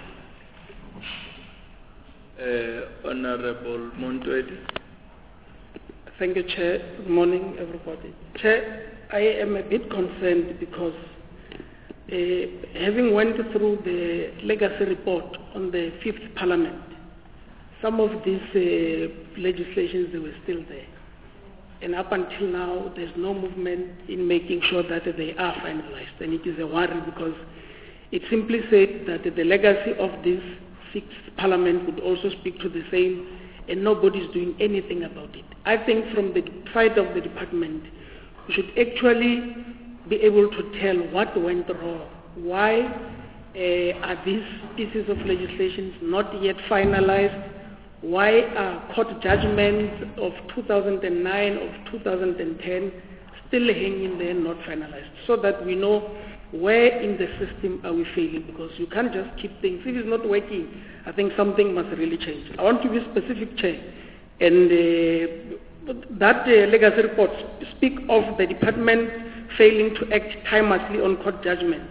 Uh, Honourable Montwedi. Thank you, Chair. Good morning, everybody. Chair, I am a bit concerned because uh, having went through the legacy report on the fifth Parliament, some of these uh, legislations, they were still there. And up until now, there's no movement in making sure that they are finalized. And it is a worry because it simply said that the legacy of this sixth Parliament would also speak to the same, and nobody's doing anything about it. I think from the side of the department, we should actually be able to tell what went wrong. Why uh, are these pieces of legislation not yet finalized? why are court judgments of two thousand nine, of two thousand ten still hanging there, not finalized, so that we know where in the system are we failing, because you can't just keep things. If it's not working, I think something must really change. I want to be specific, Chair, and uh, that uh, legacy report speak of the department failing to act timelessly on court judgments.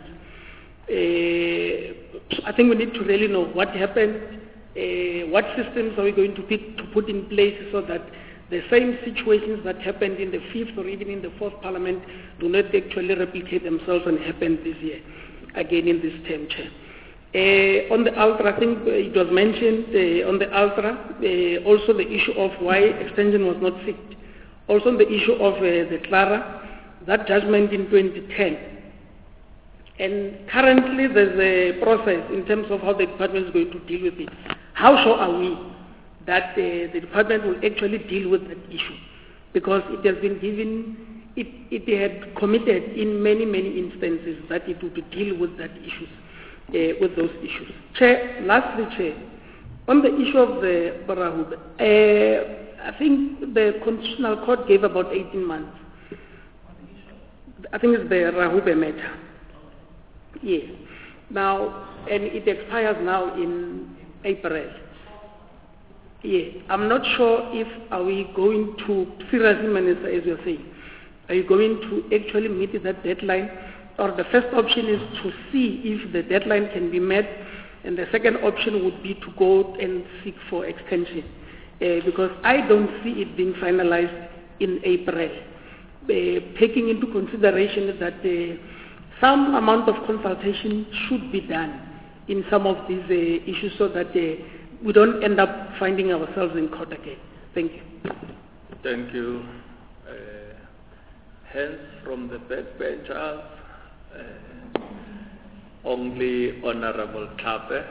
Uh, I think we need to really know what happened, uh, what systems are we going to, pick, to put in place so that the same situations that happened in the fifth or even in the fourth parliament do not actually replicate themselves and happen this year, again in this term, Chair. Uh, on the Ultra, I think uh, it was mentioned uh, on the Ultra, uh, also the issue of why extension was not fixed. Also on the issue of uh, the Clara, that judgment in twenty ten. And currently there's a process in terms of how the department is going to deal with it. How sure are we that uh, the department will actually deal with that issue? Because it has been given, it, it had committed in many, many instances that it would deal with that issues, uh, with those issues. Chair, lastly, Chair, on the issue of the Rahube, uh, I think the Constitutional Court gave about eighteen months. I think it's the Rahube matter. Yes. Now, and it expires now in April. Yeah. I'm not sure if are we going to, seriously, Minister, as you're saying, are you going to actually meet that deadline? Or the first option is to see if the deadline can be met, and the second option would be to go and seek for extension. Uh, because I don't see it being finalized in April. Uh, taking into consideration that uh, some amount of consultation should be done in some of these uh, issues so that uh, we don't end up finding ourselves in court again. Thank you. Thank you. Uh, hence, from the backbenchers, uh, only Honorable Tape.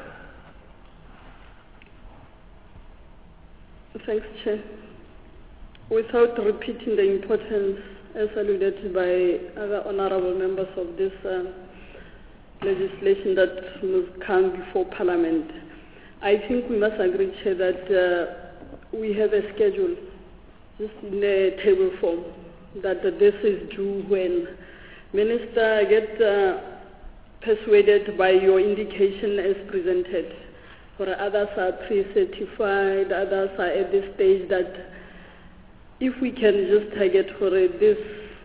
Thanks, Chair. Without repeating the importance as alluded by other honorable members of this uh, legislation that must come before Parliament, I think we must agree, Chair, that uh, we have a schedule, just in a table form, that uh, this is due when. Minister, I get uh, persuaded by your indication as presented. For others are pre-certified, others are at this stage that if we can just target for it, this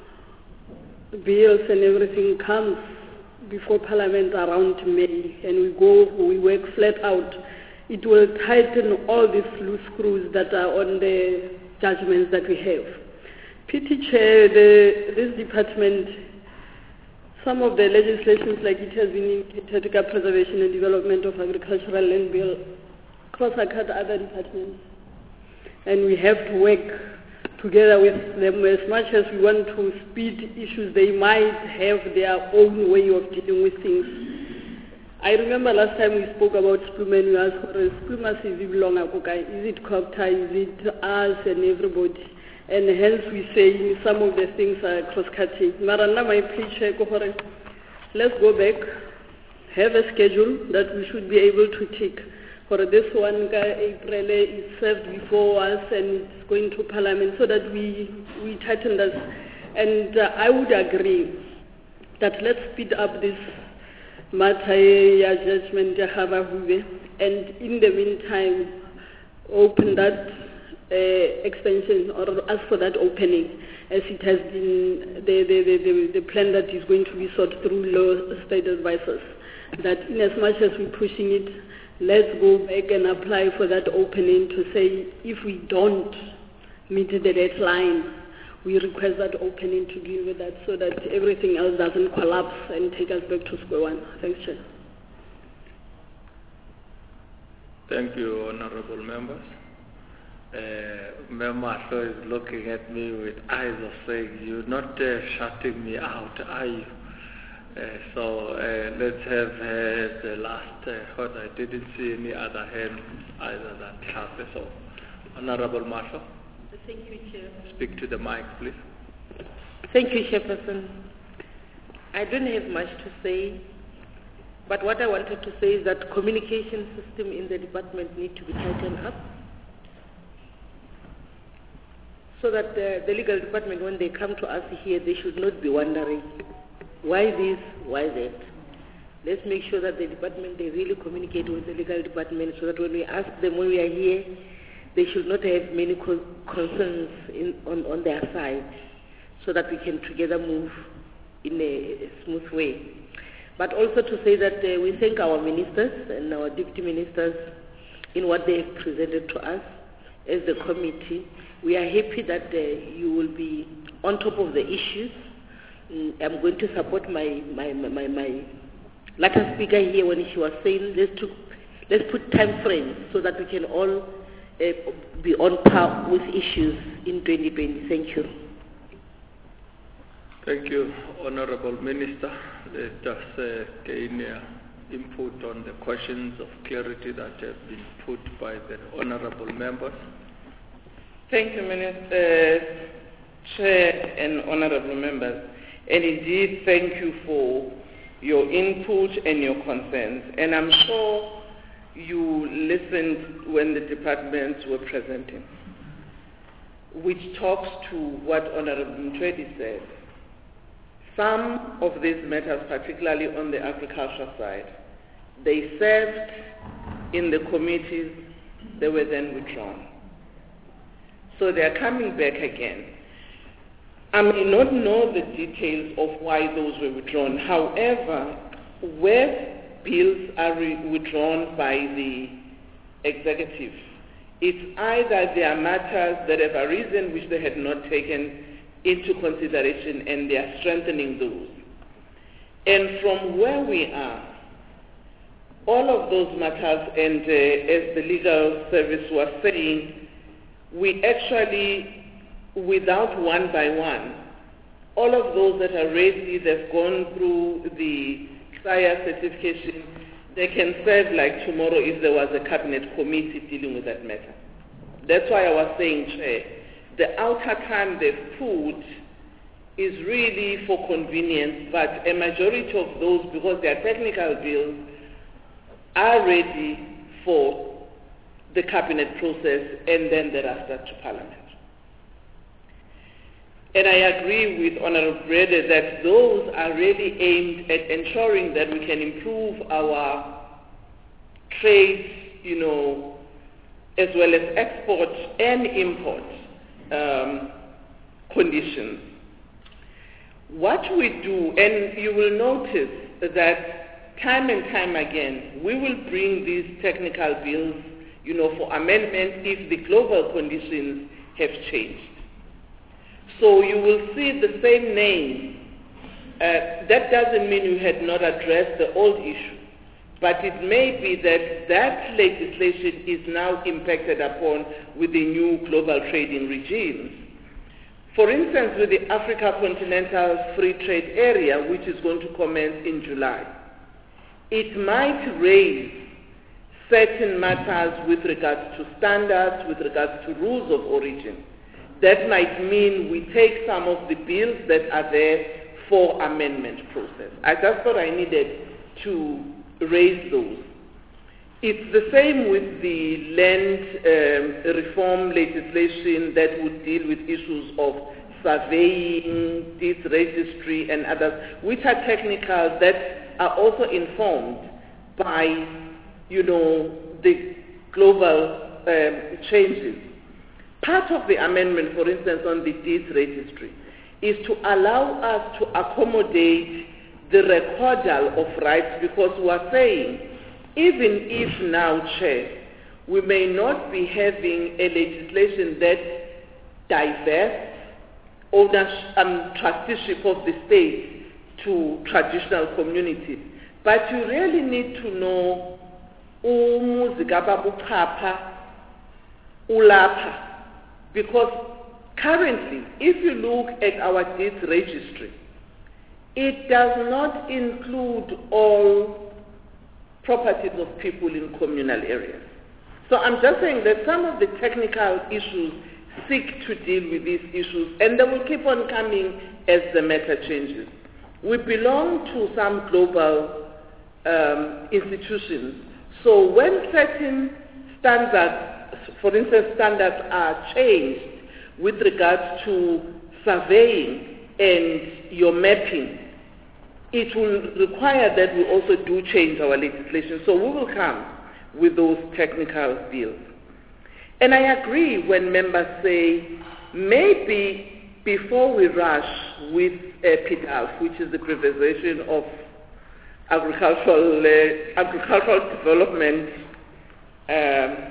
bills and everything comes before Parliament around May, and we go, we work flat out, it will tighten all these loose screws that are on the judgments that we have. Pity Chair, the, this department, some of the legislations like it has been indicated, preservation and development of agricultural land bill, cross-cut other departments, and we have to work together with them. As much as we want to speed issues, they might have their own way of dealing with things. I remember last time we spoke about Spluman, we asked for a Splumas is it long ago, is it Copta, is it us and everybody? And hence we say some of the things are cross-cutting. Marana, my plea, let's go back, have a schedule that we should be able to tick. For this one, April is served before us and it's going to Parliament so that we, we tighten this. And uh, I would agree that let's speed up this matter, ya judgment, ya Rahube, and in the meantime, open that uh, extension or ask for that opening, as it has been the, the, the, the, the plan that is going to be sought through law state advisors. That in as much as we're pushing it, let's go back and apply for that opening to say if we don't meet the deadline, we request that opening to deal with that so that everything else doesn't collapse and take us back to square one. Thanks, Chair. Thank you, honorable members. Uh, Member is looking at me with eyes of saying, you're not uh, shutting me out, are you? Uh, so uh, let's have uh, the last uh, what I didn't see any other hand either than Tape. So, Honorable Marshall. Thank you, Chair. Speak to the mic, please. Thank you, Chairperson. I don't have much to say, but what I wanted to say is that communication system in the department need to be tightened up. so that uh, the legal department, when they come to us here, they should not be wondering, why this, why that. Let's make sure that the department, they really communicate with the legal department so that when we ask them when we are here, they should not have many co- concerns in, on, on their side, so that we can together move in a, a smooth way. But also to say that uh, we thank our ministers and our deputy ministers in what they have presented to us as the committee. We are happy that uh, you will be on top of the issues. Mm, I'm going to support my, my, my, my, my latter speaker here when she was saying let's, to, let's put time frames so that we can all uh, be on par with issues in twenty twenty. Thank you. Thank you, Honorable Minister. Let us uh, gain uh, input on the questions of clarity that have been put by the honorable members. Thank you, Minister, uh, Chair and honorable members. And indeed, thank you for your input and your concerns. And I'm sure you listened when the departments were presenting, which talks to what Honorable Mtwedi said. Some of these matters, particularly on the agriculture side, they served in the committees, they were then withdrawn. So they are coming back again. I may not know the details of why those were withdrawn. However, where bills are re- withdrawn by the executive, it's either there are matters that have arisen which they had not taken into consideration and they are strengthening those. And from where we are, all of those matters, and uh, as the legal service was saying, we actually, without one by one, all of those that are raised, they've gone through the S I A certification, they can serve like tomorrow if there was a cabinet committee dealing with that matter. That's why I was saying, Chair, the outer time they've put is really for convenience, but a majority of those, because they are technical bills, are ready for the cabinet process and then thereafter to Parliament. And I agree with Honourable Brede that those are really aimed at ensuring that we can improve our trade, you know, as well as export and import um, conditions. What we do, and you will notice that time and time again, we will bring these technical bills, you know, for amendment if the global conditions have changed. So you will see the same name. Uh, that doesn't mean you had not addressed the old issue, but it may be that that legislation is now impacted upon with the new global trading regimes. For instance, with the Africa Continental Free Trade Area, which is going to commence in July, it might raise certain matters with regards to standards, with regards to rules of origin. That might mean we take some of the bills that are there for amendment process. I just thought I needed to raise those. It's the same with the land um, reform legislation that would deal with issues of surveying, deeds registry and others, which are technical that are also informed by, you know, the global um, changes. Part of the amendment, for instance, on the deeds registry, is to allow us to accommodate the recordal of rights, because we are saying, even if now, Chair, we may not be having a legislation that diverts ownership and trusteeship of the state to traditional communities, but you really need to know umuzi kaBaba ulapha. Because currently, if you look at our deeds registry, it does not include all properties of people in communal areas. So I'm just saying that some of the technical issues seek to deal with these issues, and they will keep on coming as the matter changes. We belong to some global um, institutions, so when certain standards, for instance, standards are changed, with regards to surveying and your mapping, it will require that we also do change our legislation. So we will come with those technical bills. And I agree when members say, maybe before we rush with uh, P D A F, which is the Preservation of Agricultural, uh, agricultural Development, um,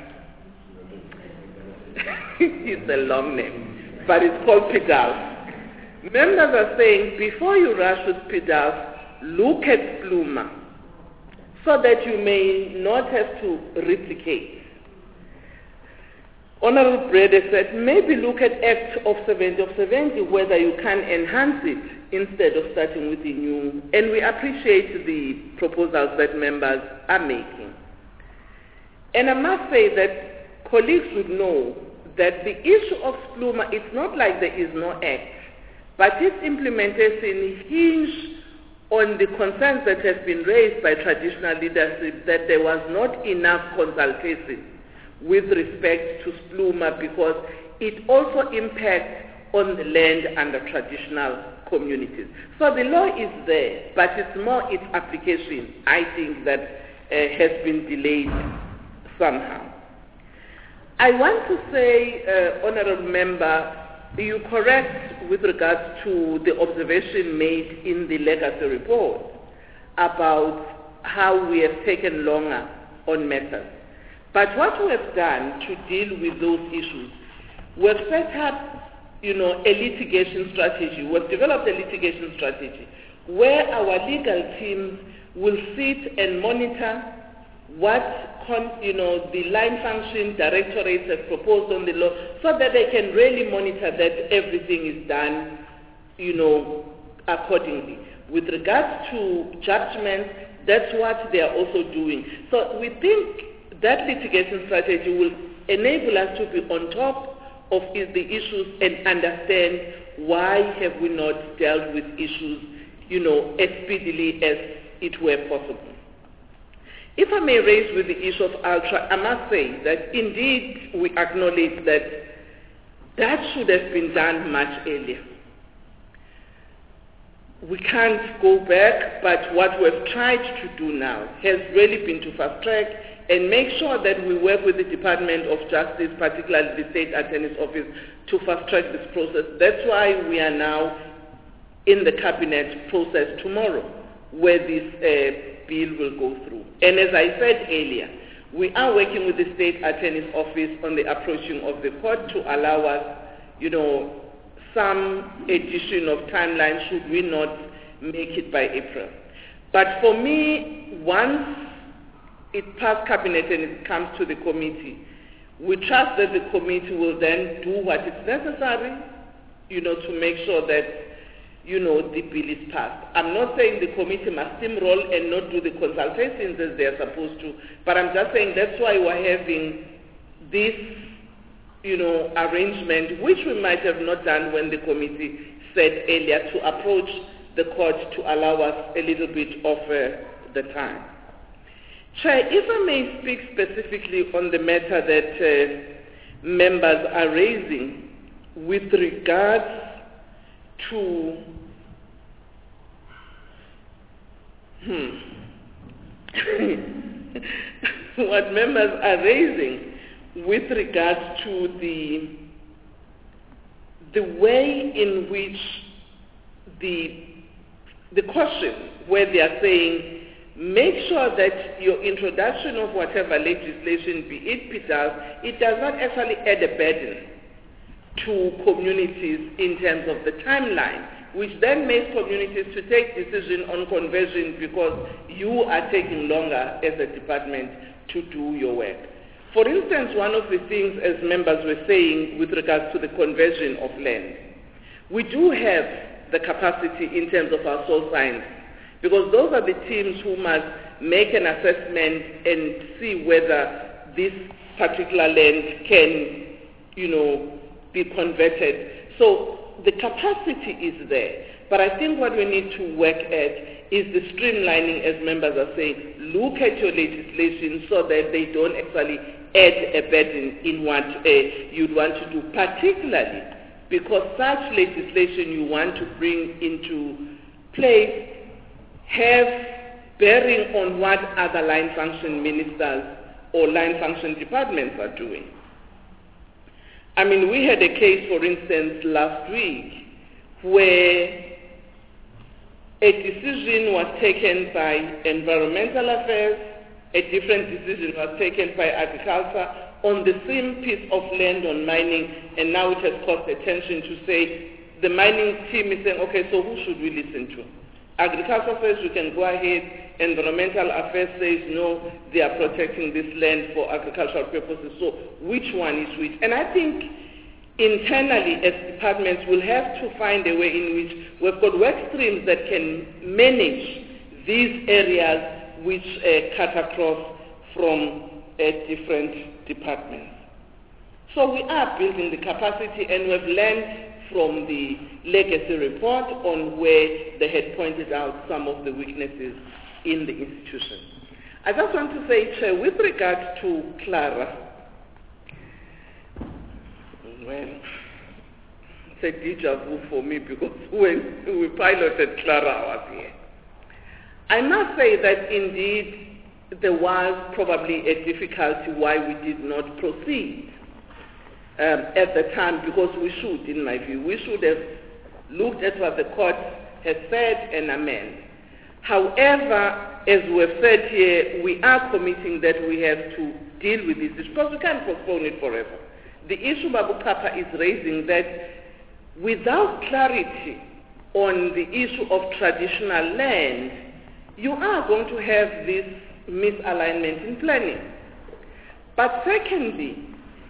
it's a long name, but it's called P D A F. Members are saying, before you rush with P D A F, look at SPLUMA, so that you may not have to replicate. Honorable Brede said, maybe look at Act of seventy of seventy, whether you can enhance it instead of starting with the new. And we appreciate the proposals that members are making. And I must say that colleagues would know that the issue of SPLUMA, it's not like there is no act, but its implementation hinged on the concerns that have been raised by traditional leadership that there was not enough consultation with respect to SPLUMA, because it also impacts on the land under traditional communities. So the law is there, but it's more its application, I think, that uh, has been delayed somehow. I want to say, uh, Honourable Member, you're correct with regards to the observation made in the legacy report about how we have taken longer on matters. But what we have done to deal with those issues, we have set up, you know, a litigation strategy. We have developed a litigation strategy where our legal teams will sit and monitor what, con, you know, the line function directorates have proposed on the law, so that they can really monitor that everything is done, you know, accordingly. With regards to judgments, that's what they are also doing. So we think that litigation strategy will enable us to be on top of the issues and understand why have we not dealt with issues, you know, as speedily as it were possible. If I may raise with the issue of Ultra, I must say that indeed we acknowledge that that should have been done much earlier. We can't go back, but what we've tried to do now has really been to fast track and make sure that we work with the Department of Justice, particularly the State Attorney's Office, to fast track this process. That's why we are now in the Cabinet process tomorrow, where this uh, bill will go through. And as I said earlier, we are working with the State Attorney's Office on the approaching of the court to allow us, you know, some addition of timeline should we not make it by April. But for me, once it passed Cabinet and it comes to the committee, we trust that the committee will then do what is necessary, you know, to make sure that, you know, the bill is passed. I'm not saying the committee must steamroll and not do the consultations as they are supposed to, but I'm just saying that's why we're having this, you know, arrangement, which we might have not done when the committee said earlier, to approach the court to allow us a little bit of uh, the time. Chair, if I may speak specifically on the matter that uh, members are raising with regards to hmm, what members are raising with regards to the the way in which the the question where they are saying, make sure that your introduction of whatever legislation, be it P D A F, it does not actually add a burden to communities in terms of the timeline, which then makes communities to take decision on conversion because you are taking longer as a department to do your work. For instance, one of the things, as members were saying with regards to the conversion of land, we do have the capacity in terms of our soil science, because those are the teams who must make an assessment and see whether this particular land can, you know, be converted. So the capacity is there. But I think what we need to work at is the streamlining, as members are saying. Look at your legislation so that they don't actually add a burden in what uh, you'd want to do, particularly because such legislation you want to bring into place have bearing on what other line function ministers or line function departments are doing. I mean, we had a case, for instance, last week where a decision was taken by environmental affairs, a different decision was taken by agriculture on the same piece of land on mining, and now it has caused attention to say the mining team is saying, okay, so who should we listen to? Agriculture says we can go ahead, environmental affairs says no, they are protecting this land for agricultural purposes, so which one is which? And I think internally as departments we'll have to find a way in which we've got work streams that can manage these areas which uh, cut across from uh, different departments. So we are building the capacity, and we've learned from the legacy report on where they had pointed out some of the weaknesses in the institution. I just want to say, Chair, with regard to Clara, well, it's a deja vu for me because when we piloted Clara, I was here. I must say that indeed there was probably a difficulty why we did not proceed um, at the time, because we should, in my view, we should have looked at what the court has said and amend. However, as we've said here, we are committing that we have to deal with this issue because we can't postpone it forever. The issue Babu Kapa is raising that without clarity on the issue of traditional land, you are going to have this misalignment in planning. But secondly,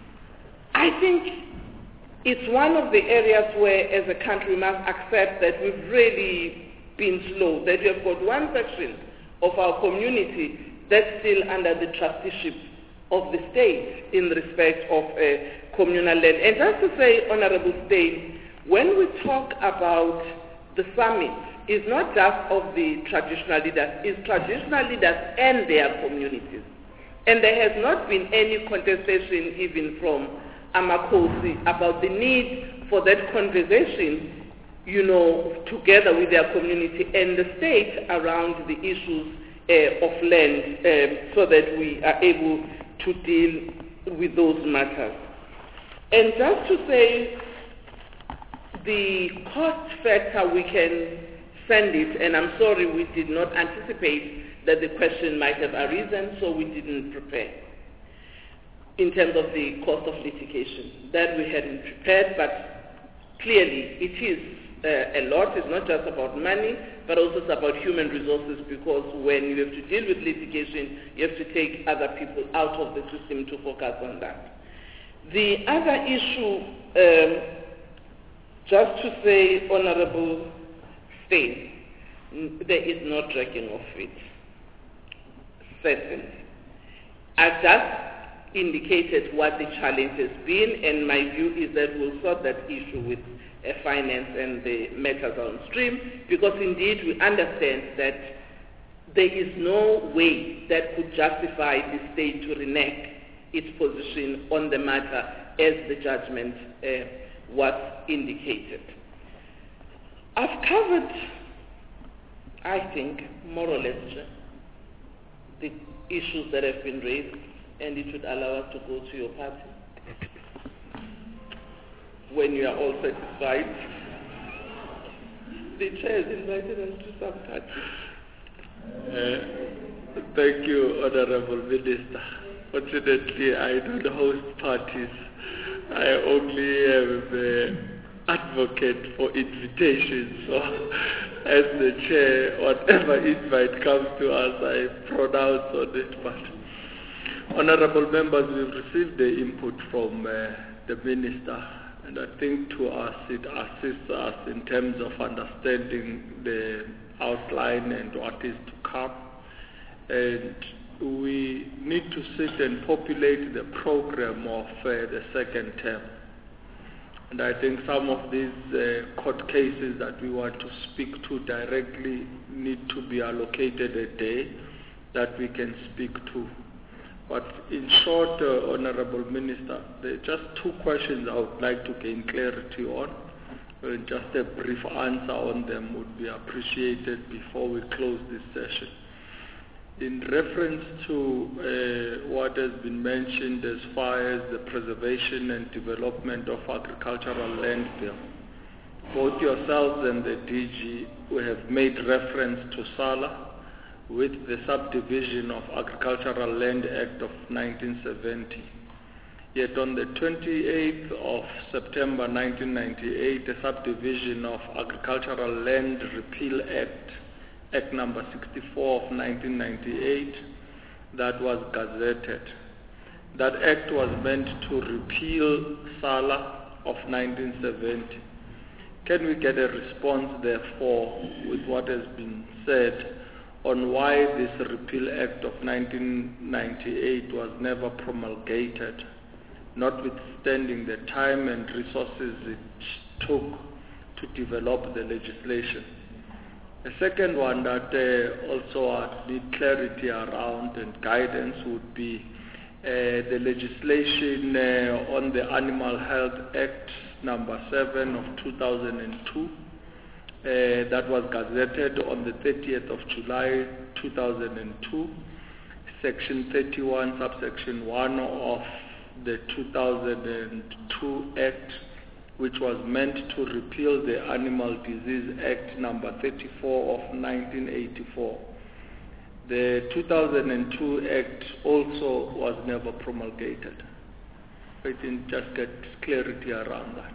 I think it's one of the areas where as a country we must accept that we've really been slow, that we have got one section of our community that's still under the trusteeship of the state in respect of uh, communal land. And just to say, Honorable State, when we talk about the summit, it's not just of the traditional leaders, it's traditional leaders and their communities. And there has not been any contestation even from Amakosi about the need for that conversation, you know, together with their community and the state around the issues uh, of land uh, so that we are able to deal with those matters. And just to say, the cost factor, we can send it, and I'm sorry we did not anticipate that the question might have arisen, so we didn't prepare in terms of the cost of litigation. That we hadn't prepared, but clearly it is uh, a lot. It's not just about money, but also it's about human resources, because when you have to deal with litigation, you have to take other people out of the system to focus on that. The other issue, um, just to say, Honorable State, there is no dragging of it, certainly. I just indicated what the challenge has been, and my view is that we'll sort that issue with uh, finance and the matters on stream, because indeed we understand that there is no way that could justify the state to renege its position on the matter as the judgment uh, was indicated. I've covered, I think, more or less the issues that have been raised, and it would allow us to go to your party when you are all satisfied. The chair has invited us to some party. Uh, thank you, Honorable Minister. Fortunately, I don't host parties. I only am an advocate for invitations. So, as the chair, whatever invite comes to us, I pronounce on it. But, honorable members, we've received the input from uh, the minister, and I think to us it assists us in terms of understanding the outline and what is to come. And we need to sit and populate the program of uh, the second term. And I think some of these uh, court cases that we want to speak to directly need to be allocated a day that we can speak to. But in short, uh, Honorable Minister, there are just two questions I would like to gain clarity on. Uh, just a brief answer on them would be appreciated before we close this session. In reference to uh, what has been mentioned as far as the preservation and development of agricultural land bill, both yourselves and the D G we have made reference to SALA with the subdivision of Agricultural Land Act of nineteen seventy. Yet on the twenty-eighth of September nineteen ninety-eight, a subdivision of Agricultural Land Repeal Act, Act number sixty-four of nineteen ninety-eight, that was gazetted. That act was meant to repeal SALA of nineteen seventy. Can we get a response, therefore, with what has been said on why this Repeal Act of nineteen ninety-eight was never promulgated, notwithstanding the time and resources it took to develop the legislation? The second one that uh, also I need clarity around and guidance would be uh, the legislation uh, on the Animal Health Act number seven of two thousand two. Uh, that was gazetted on the thirtieth of July two thousand two, section thirty-one, subsection one of the two thousand two Act, which was meant to repeal the Animal Disease Act number thirty-four of nineteen eighty-four. The two thousand two Act also was never promulgated. I didn't just get clarity around that.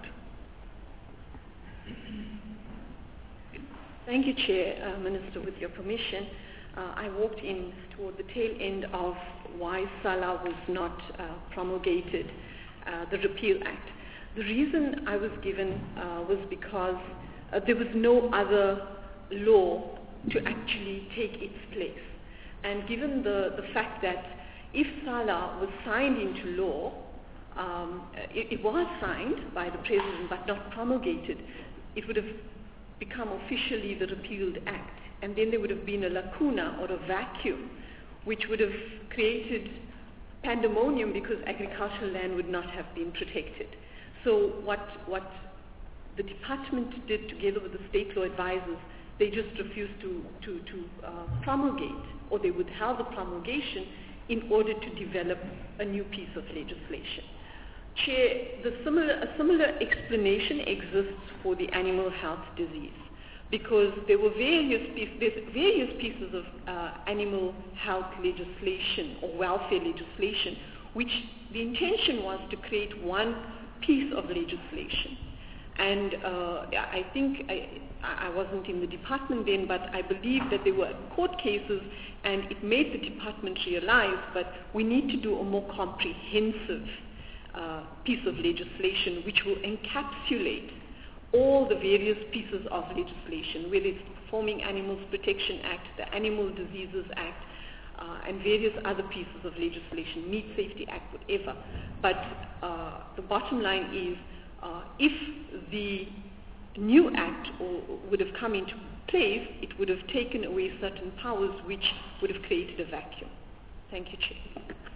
Thank you, Chair. Uh, Minister, with your permission, uh, I walked in toward the tail end of why SALA was not uh, promulgated, uh, the Repeal Act. The reason I was given uh, was because uh, there was no other law to actually take its place. And given the, the fact that if SALA was signed into law, um, it, it was signed by the President but not promulgated, it would have become officially the repealed act, and then there would have been a lacuna or a vacuum which would have created pandemonium because agricultural land would not have been protected. So what, what the department did together with the state law advisors, they just refused to, to, to uh, promulgate, or they withheld the promulgation in order to develop a new piece of legislation. Chair, the similar, a similar explanation exists for the animal health disease, because there were various, there's various pieces of uh, animal health legislation or welfare legislation, which the intention was to create one piece of legislation. And uh, I think, I, I wasn't in the department then, but I believe that there were court cases, and it made the department realize that we need to do a more comprehensive Uh, piece of legislation which will encapsulate all the various pieces of legislation, whether it's the Performing Animals Protection Act, the Animal Diseases Act, uh, and various other pieces of legislation, Meat Safety Act, whatever. But uh, the bottom line is, uh, if the new act or, would have come into place, it would have taken away certain powers which would have created a vacuum. Thank you, Chair.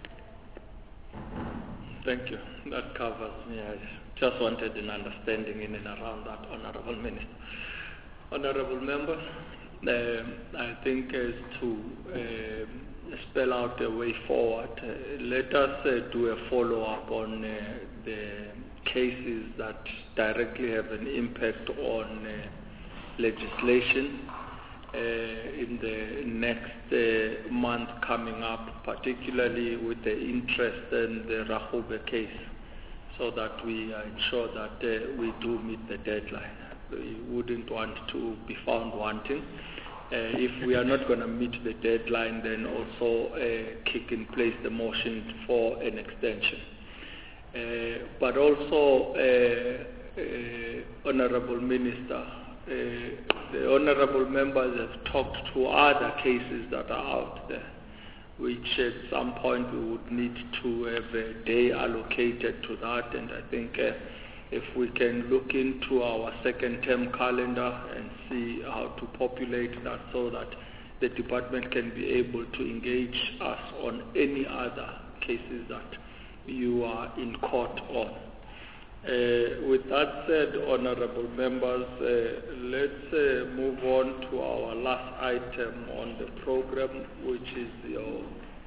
Thank you. That covers me. I just wanted an understanding in and around that, Honorable Minister. Honorable Members, uh, I think as to uh, spell out the way forward, uh, let us uh, do a follow-up on uh, the cases that directly have an impact on uh, legislation Uh, in the next uh, month coming up, particularly with the interest in the Rahube case, so that we ensure that uh, we do meet the deadline. We wouldn't want to be found wanting. Uh, if we are not going to meet the deadline, then also uh, kick in place the motion for an extension. Uh, but also, uh, uh, Honorable Minister, Uh, the honorable members have talked to other cases that are out there, which at some point we would need to have a day allocated to that, and I think uh, if we can look into our second term calendar and see how to populate that so that the department can be able to engage us on any other cases that you are in court on. Uh, with that said, honorable members, uh, let's uh, move on to our last item on the program, which is your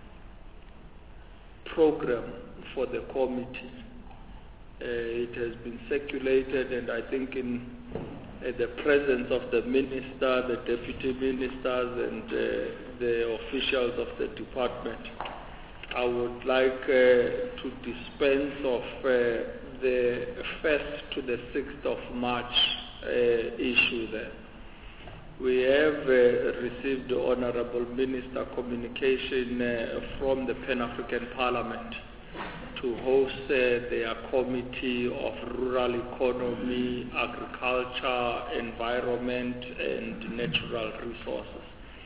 program for the committee. Uh, it has been circulated, and I think in uh, the presence of the minister, the deputy ministers, and uh, the officials of the department, I would like uh, to dispense of uh, the first to the sixth of March uh, issue there. We have uh, received the Honorable Minister communication uh, from the Pan-African Parliament to host uh, their Committee of Rural Economy, Agriculture, Environment and Natural Resources.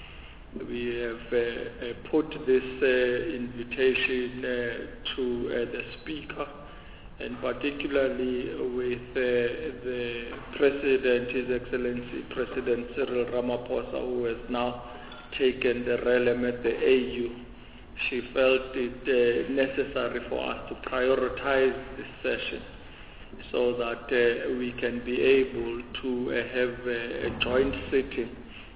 We have uh, uh, put this uh, invitation uh, to uh, the Speaker, and particularly with uh, the President, His Excellency President Cyril Ramaphosa, who has now taken the realm at the A U. She felt it uh, necessary for us to prioritize this session so that uh, we can be able to uh, have a, a joint sitting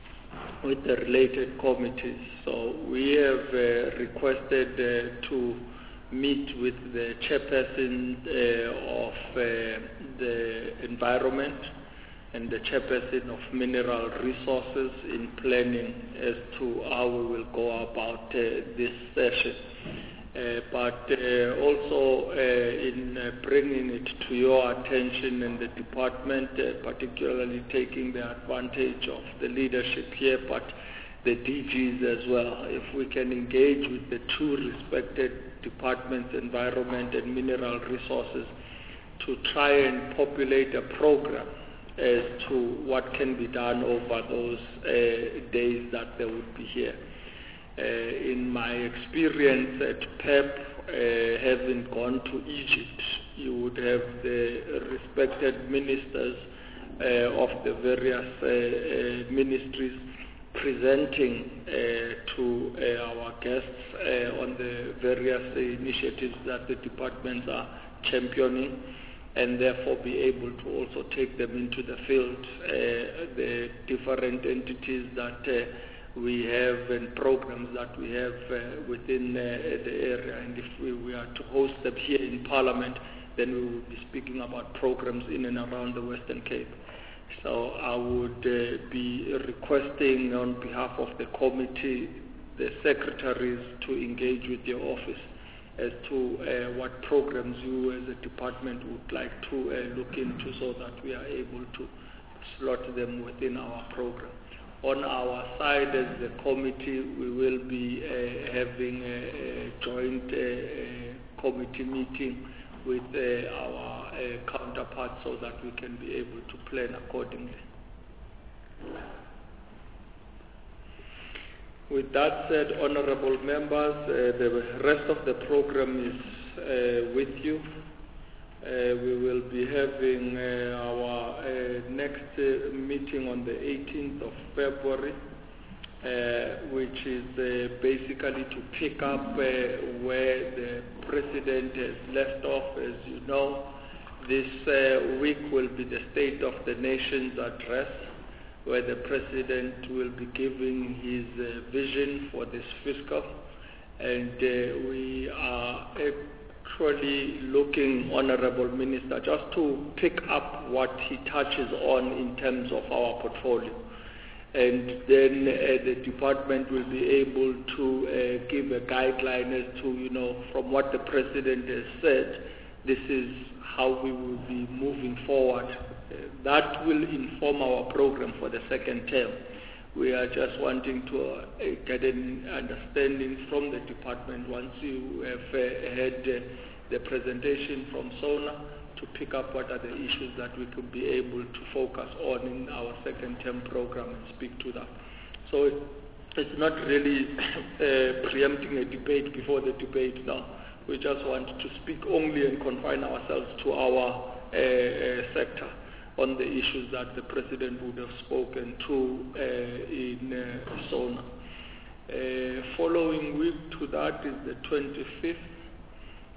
with the related committees. So we have uh, requested uh, to meet with the chairperson uh, of uh, the environment and the chairperson of mineral resources in planning as to how we will go about uh, this session. Uh, but uh, also uh, in uh, bringing it to your attention in the department, uh, particularly taking the advantage of the leadership here, but the D Gs as well. If we can engage with the two respected departments, environment and mineral resources, to try and populate a program as to what can be done over those uh, days that they would be here. Uh, in my experience at P E P, uh, having gone to Egypt, you would have the respected ministers uh, of the various uh, uh, ministries presenting uh, to uh, our guests uh, on the various uh, initiatives that the departments are championing, and therefore be able to also take them into the field, uh, the different entities that uh, we have and programs that we have uh, within uh, the area. And if we, we are to host them here in Parliament, then we will be speaking about programs in and around the Western Cape. So I would uh, be requesting on behalf of the committee, the secretaries to engage with your office as to uh, what programs you as a department would like to uh, look into so that we are able to slot them within our program. On our side as the committee, we will be uh, having a, a joint uh, uh, committee meeting with uh, our uh, counterparts so that we can be able to plan accordingly. With that said, honorable members, uh, the rest of the program is uh, with you. Uh, we will be having uh, our uh, next uh, meeting on the eighteenth of February, uh, which is uh, basically to pick up uh, where the President has left off. As you know, this uh, week will be the State of the Nation's address, where the President will be giving his uh, vision for this fiscal, and uh, we are actually looking, Honorable Minister, just to pick up what he touches on in terms of our portfolio. And then uh, the department will be able to uh, give a guideline as to, you know, from what the President has said, this is how we will be moving forward. Uh, that will inform our program for the second term. We are just wanting to uh, get an understanding from the department once you have uh, had uh, the presentation from SONA to pick up what are the issues that we could be able to focus on in our second term program and speak to that. So it, it's not really uh, preempting a debate before the debate now. We just want to speak only and confine ourselves to our uh, uh, sector on the issues that the President would have spoken to uh, in uh, SONA. Uh, following week to that is the twenty-fifth,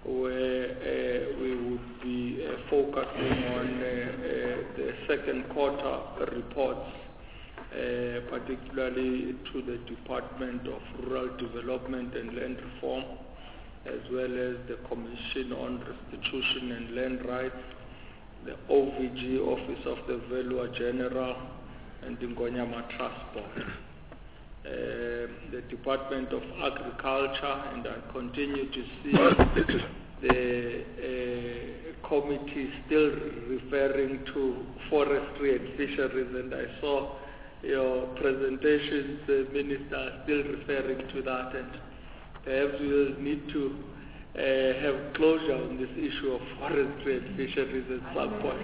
where uh, we would be uh, focusing on uh, uh, the second quarter reports, uh, particularly to the Department of Rural Development and Land Reform, as well as the Commission on Restitution and Land Rights, the O V G, Office of the Valuer General, and the Ngonyama Trust Board. Uh, the Department of Agriculture, and I continue to see the uh, committee still referring to forestry and fisheries, and I saw your presentations, the Minister, still referring to that, and perhaps we will need to uh, have closure on this issue of forestry and fisheries at some point.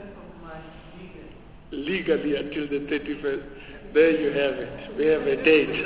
Legally until the thirty-first. There you have it. We have a date.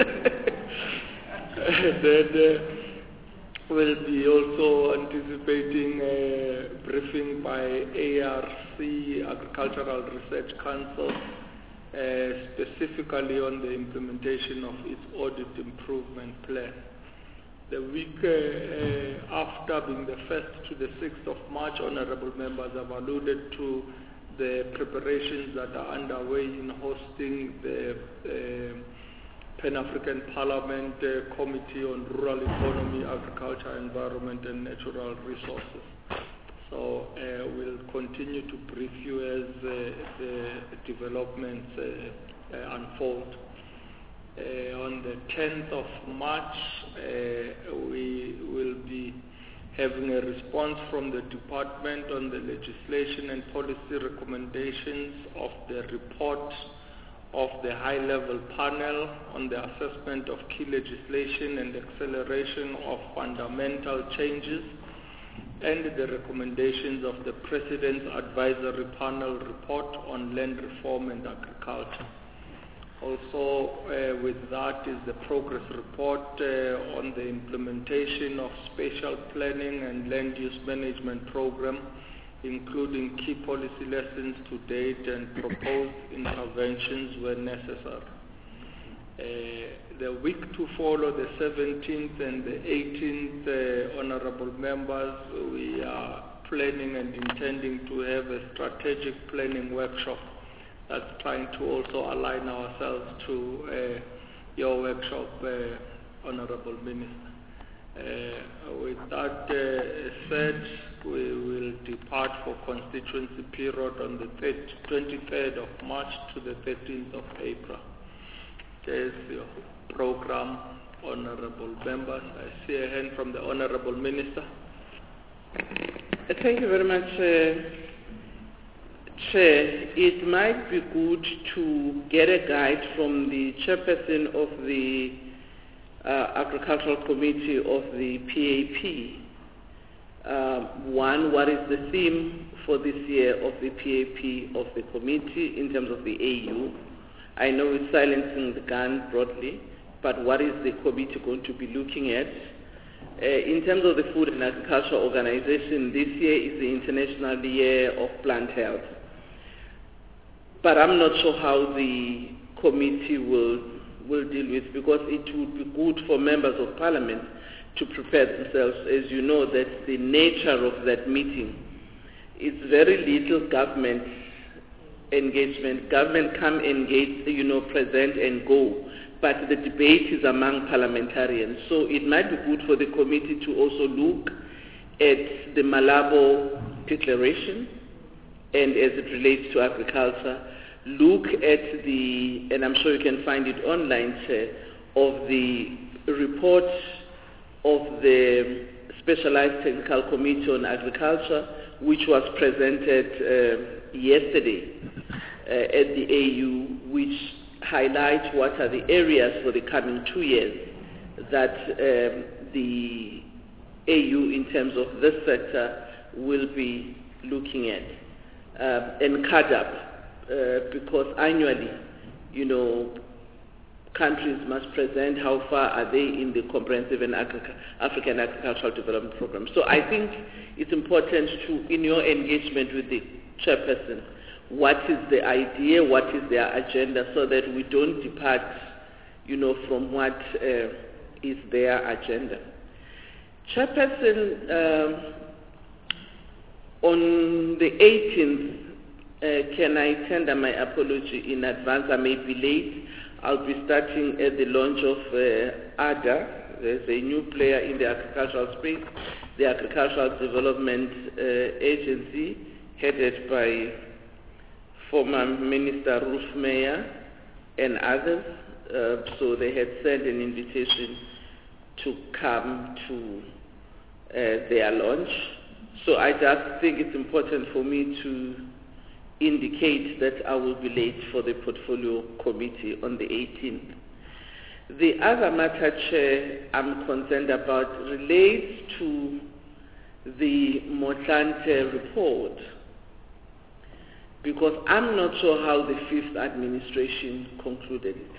Then uh, we'll be also anticipating a briefing by A R C, Agricultural Research Council, uh, specifically on the implementation of its audit improvement plan. The week uh, uh, after, being the first to the sixth of March, honorable members have alluded to the preparations that are underway in hosting the uh, Pan-African Parliament uh, Committee on Rural Economy, Agriculture, Environment and Natural Resources. So uh, we'll continue to brief you as uh, the developments uh, uh, unfold. Uh, on the tenth of March, uh, we will be having a response from the department on the legislation and policy recommendations of the report of the high-level panel on the assessment of key legislation and acceleration of fundamental changes, and the recommendations of the President's Advisory Panel report on land reform and agriculture. Also uh, with that is the progress report uh, on the implementation of spatial planning and land use management program, including key policy lessons to date and proposed interventions where necessary. Uh, the week to follow, the seventeenth and the eighteenth, uh, honorable members, we are planning and intending to have a strategic planning workshop that's trying to also align ourselves to uh, your workshop, uh, Honorable Minister. Uh, with that uh, said, we will depart for constituency period on the twenty-third of March to the thirteenth of April. There's your program, Honorable Members. I see a hand from the Honorable Minister. Thank you very much, uh, Chair. It might be good to get a guide from the chairperson of the uh, Agricultural Committee of the P A P. Uh, one, what is the theme for this year of the P A P of the committee in terms of the A U? I know it's silencing the gun broadly, but what is the committee going to be looking at? Uh, in terms of the Food and Agriculture Organization, this year is the International Year of Plant Health. But I'm not sure how the committee will, will deal with, because it would be good for members of parliament to prepare themselves. As you know, that the nature of that meeting is very little government engagement. Government come, engage, you know, present and go. But the debate is among parliamentarians. So it might be good for the committee to also look at the Malabo Declaration, and as it relates to agriculture, look at the, and I'm sure you can find it online, Chair, of the report of the Specialized Technical Committee on Agriculture, which was presented uh, yesterday uh, at the A U, which highlight what are the areas for the coming two years that um, the A U in terms of this sector will be looking at um, and cut up uh, because annually, you know, countries must present how far are they in the comprehensive and Agric- African agricultural development program. So I think it's important to, in your engagement with the chairperson, what is the idea, what is their agenda, so that we don't depart, you know, from what uh, is their agenda. Chairperson, um, on the eighteenth, uh, can I tender my apology in advance? I may be late. I'll be starting at the launch of uh, A D A. There's a new player in the agricultural space, the Agricultural Development uh, Agency, headed by former Minister Ruth Meyer and others. Uh, so they had sent an invitation to come to uh, their launch. So I just think it's important for me to indicate that I will be late for the portfolio committee on the eighteenth. The other matter, Chair, I'm concerned about relates to the Motlanthe report, because I'm not sure how the fifth administration concluded it.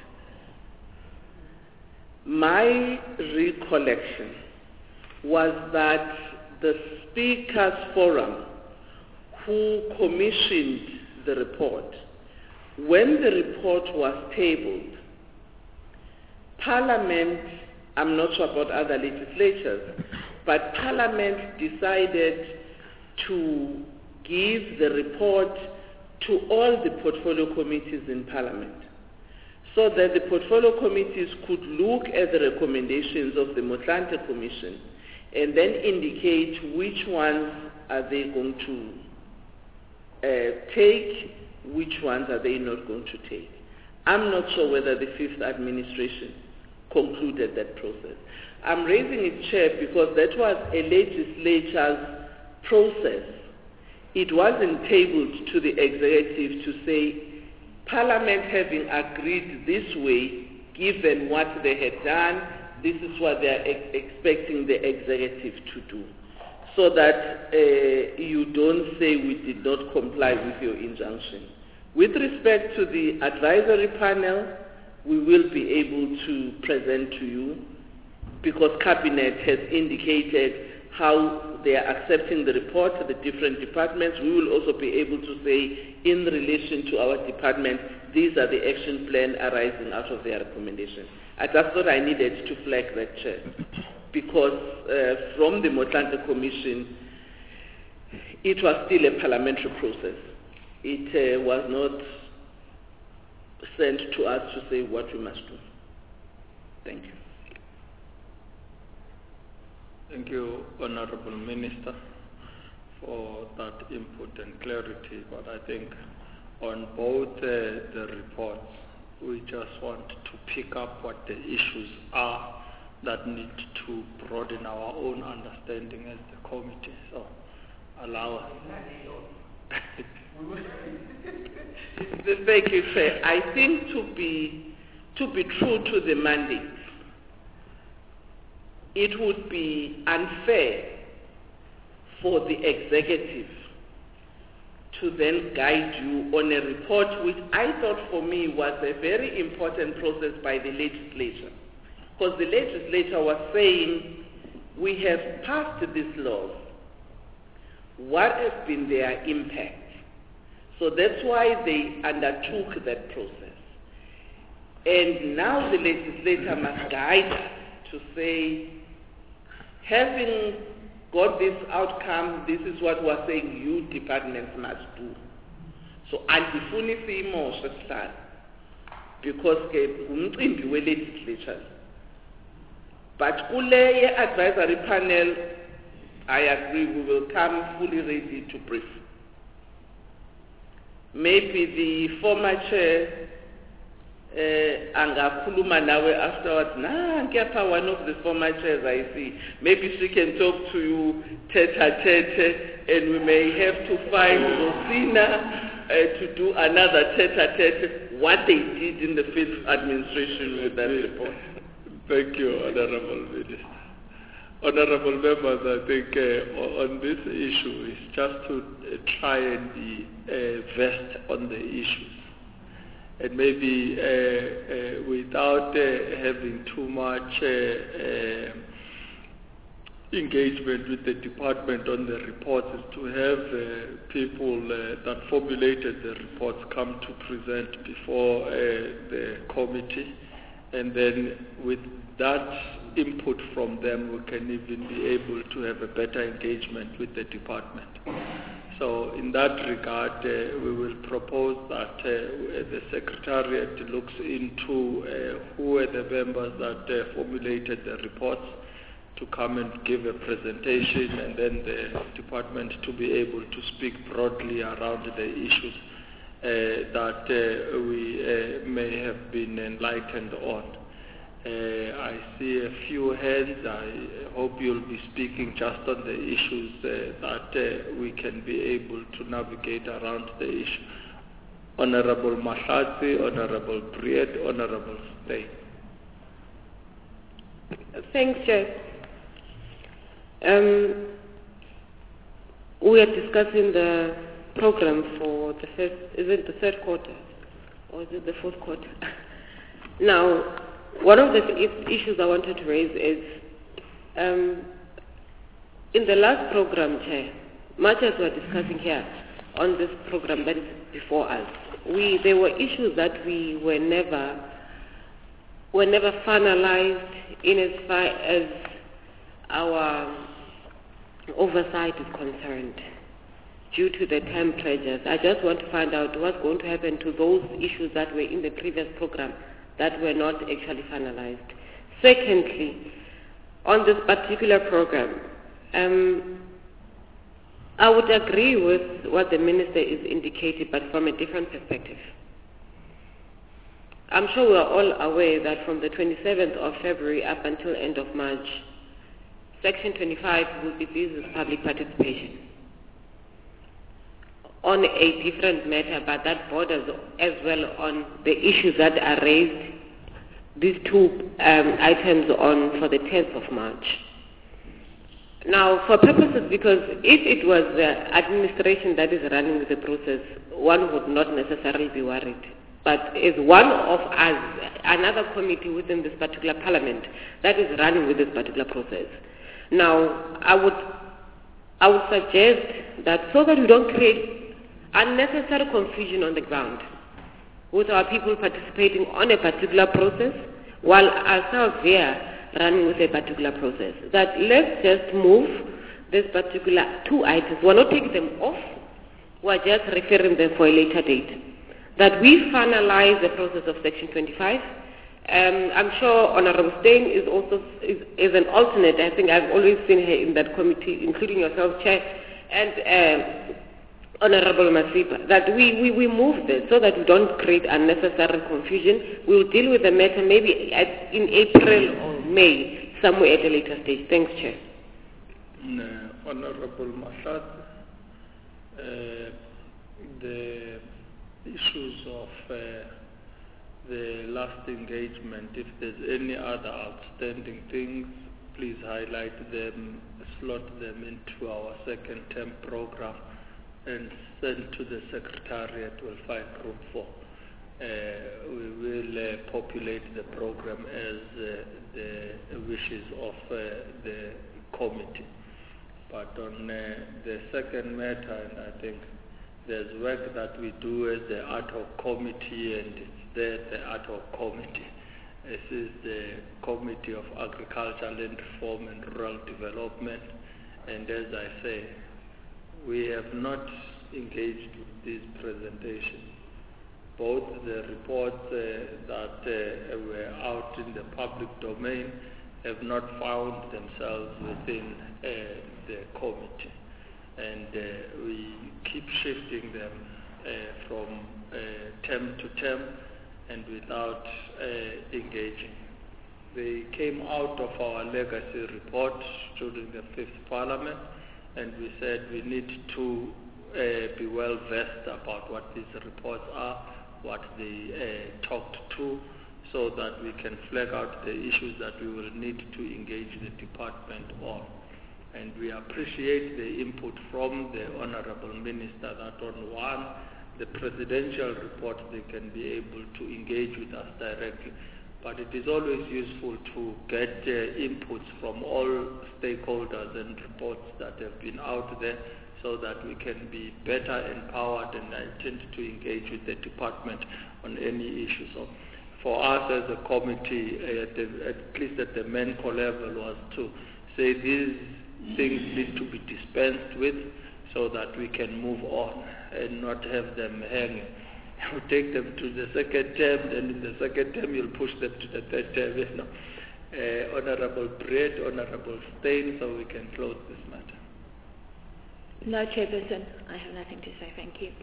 My recollection was that the Speakers Forum, who commissioned the report, when the report was tabled, Parliament, I'm not sure about other legislatures, but Parliament decided to give the report to all the portfolio committees in Parliament, so that the portfolio committees could look at the recommendations of the Motlanthe Commission and then indicate which ones are they going to uh, take, which ones are they not going to take. I'm not sure whether the fifth administration concluded that process. I'm raising it, Chair, because that was a legislature's process. It wasn't tabled to the executive to say, Parliament having agreed this way, given what they had done, this is what they are ex expecting the executive to do. So that uh, you don't say we did not comply with your injunction. With respect to the advisory panel, we will be able to present to you, because Cabinet has indicated how they are accepting the report to the different departments. We will also be able to say, in relation to our department, these are the action plan arising out of their recommendations. I just thought I needed to flag that, Chair, because uh, from the Motlanthe Commission, it was still a parliamentary process. It uh, was not sent to us to say what we must do. Thank you. Thank you, Honorable Minister, for that input and clarity. But I think on both uh, the reports, we just want to pick up what the issues are that need to broaden our own understanding as the committee. So allow us. Thank you, Chair. I think to be, to be true to the mandate, it would be unfair for the executive to then guide you on a report which I thought for me was a very important process by the legislature. Because the legislature was saying, we have passed these laws. What has been their impact? So that's why they undertook that process. And now the legislator must guide us to say, having got this outcome, this is what we're saying you departments must do. So andifuni siyimoshe sihlala, because ke umcimbi we-legislature. But kule advisory panel, I agree, we will come fully ready to brief. Maybe the former chair uh, angakhuluma nawe afterwards, nah, ngiyapha one of the former chairs I see. Maybe she can talk to you tete-a-tete, and we may have to find Rosina uh, to do another tete-a-tete, what they did in the fifth administration with that report. Thank you, Honorable Minister. Honorable members, I think uh, on this issue is just to uh, try and be uh, versed on the issues, and maybe uh, uh, without uh, having too much uh, uh, engagement with the department on the reports, is to have uh, people uh, that formulated the reports come to present before uh, the committee, and then with that input from them, we can even be able to have a better engagement with the department. So in that regard, uh, we will propose that uh, the Secretariat looks into uh, who were the members that uh, formulated the reports to come and give a presentation, and then the department to be able to speak broadly around the issues uh, that uh, we uh, may have been enlightened on. Uh, I see a few hands. I hope you'll be speaking just on the issues uh, that uh, we can be able to navigate around the issue. Honorable Mahlatsi, Honorable Briet, Honorable Stay. Thanks, Chair. Um, we are discussing the program for the first, is it the third quarter or is it the fourth quarter? Now, one of the issues I wanted to raise is, um, in the last program, Chair, much as we're discussing here on this program that is before us, we there were issues that we were never were never finalized in as far as our oversight is concerned due to the time pressures. I just want to find out what's going to happen to those issues that were in the previous program that were not actually finalized. Secondly, on this particular program, um, I would agree with what the Minister is indicating, but from a different perspective. I'm sure we are all aware that from the twenty-seventh of February up until end of March, Section twenty-five will be busy with public participation on a different matter, but that borders as well on the issues that are raised, these two um, items on for the tenth of March. Now, for purposes, because if it was the administration that is running the process, one would not necessarily be worried. But as one of us, another committee within this particular parliament that is running with this particular process. Now, I would, I would suggest that so that we don't create unnecessary confusion on the ground with our people participating on a particular process while ourselves here running with a particular process, that let's just move this particular two items. We're not taking them off, we're just referring them for a later date. That we finalize the process of Section twenty-five. Um, I'm sure Honorable Steyn is also is, is an alternate. I think I've always seen her in that committee, including yourself, Chair, and uh, Honorable Masipa, that we, we, we move this so that we don't create unnecessary confusion. We'll deal with the matter maybe at, in April or May, somewhere at a later stage. Thanks, Chair. No, Honorable Mahlatsi, uh, the issues of uh, the last engagement, if there's any other outstanding things, please highlight them, slot them into our second term program and send to the Secretariat. We'll find room for. Uh, we will uh, populate the program as uh, the wishes of uh, the committee. But on uh, the second matter, and I think there's work that we do as the ad hoc committee, and it's there, the ad hoc committee. This is the Committee of Agriculture, Land Reform and Rural Development. And as I say, we have not engaged with these presentations. Both the reports uh, that uh, were out in the public domain have not found themselves within uh, the committee. And uh, we keep shifting them uh, from uh, term to term and without uh, engaging. They came out of our legacy report during the fifth Parliament, and we said we need to uh, be well versed about what these reports are, what they uh, talked to, so that we can flag out the issues that we will need to engage the department on. And we appreciate the input from the Honorable Minister that on one, the presidential report, they can be able to engage with us directly. But it is always useful to get uh, inputs from all stakeholders and reports that have been out there so that we can be better empowered, and I intend to engage with the department on any issues. So for us as a committee, uh, at, the, at least at the MENCO level, was to say these things need to be dispensed with so that we can move on and not have them hanging. You take them to the second term, then in the second term you'll push them to the third term. You know. uh, Honorable Brett, Honorable Stein, so we can close this matter. No, Chairperson, I have nothing to say. Thank you.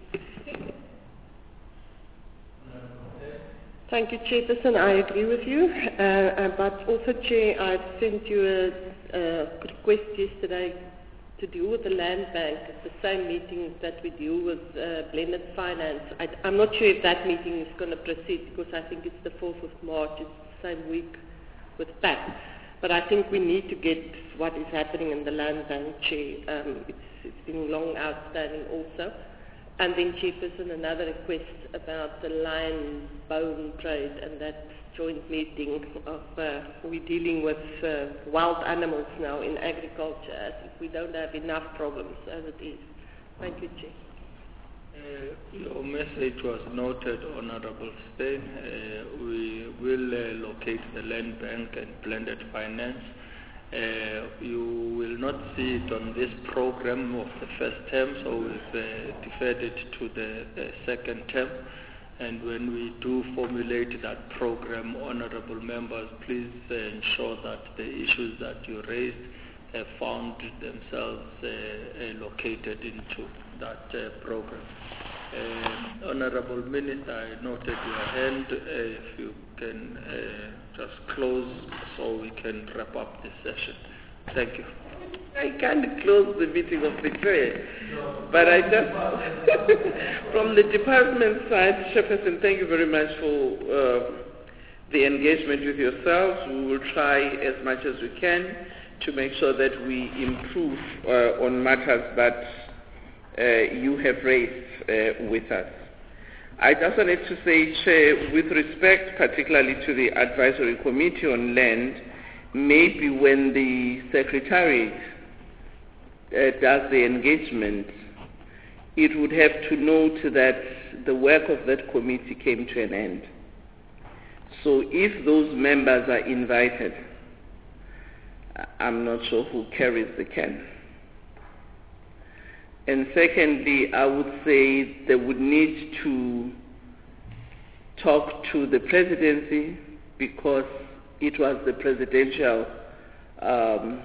Thank you, Chairperson. I agree with you. Uh, uh, but also, Chair, I sent you a, a request yesterday to deal with the land bank at the same meeting that we deal with uh, blended finance. I, I'm not sure if that meeting is going to proceed because I think it's the fourth of March. It's the same week with P A C. But I think we need to get what is happening in the land bank, Chair. Um, it's, it's been long outstanding also. And then, Chairperson, another request about the lion bone trade and that joint meeting of, uh, we're dealing with uh, wild animals now in agriculture, as if we don't have enough problems as it is. Thank you, Chair. Uh, your message was noted, Honorable Stein. Uh, we will uh, locate the land bank and blended finance. Uh, you will not see it on this program of the first term, so we've uh, deferred it to the, the second term. And when we do formulate that program, honorable members, please uh, ensure that the issues that you raised have found themselves uh, uh, located into that uh, program. Uh, Honorable Minister, I noted your hand. Uh, if you can uh, just close so we can wrap up this session. Thank you. I can't close the meeting of the chair, but I just, from the department side, Chairperson, thank you very much for uh, the engagement with yourselves. We will try as much as we can to make sure that we improve uh, on matters that uh, you have raised uh, with us. I just wanted to say, Chair, with respect particularly to the Advisory Committee on Land, maybe when the Secretariat uh, does the engagement, it would have to note that the work of that committee came to an end. So if those members are invited, I'm not sure who carries the can. And secondly, I would say they would need to talk to the presidency because it was the presidential um,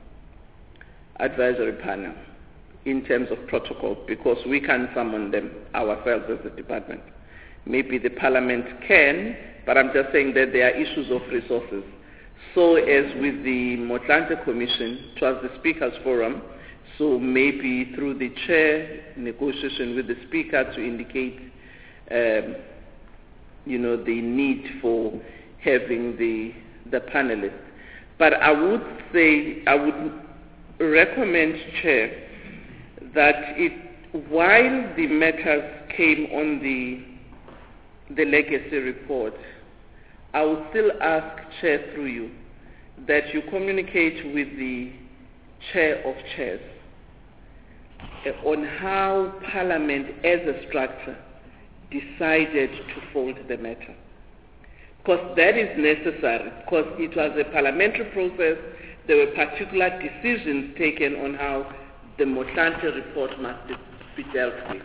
advisory panel in terms of protocol, because we can't summon them ourselves as a department. Maybe the parliament can, but I'm just saying that there are issues of resources. So as with the Motlanthe Commission, it was the Speaker's Forum, so maybe through the chair negotiation with the Speaker to indicate um, you know, the need for having the, the panelists. But I would say, I would recommend, Chair, that it, while the matters came on the, the legacy report, I would still ask, Chair, through you, that you communicate with the Chair of Chairs uh, on how Parliament as a structure decided to fold the matter. Because that is necessary, because it was a parliamentary process. There were particular decisions taken on how the Motlanthe report must be dealt with.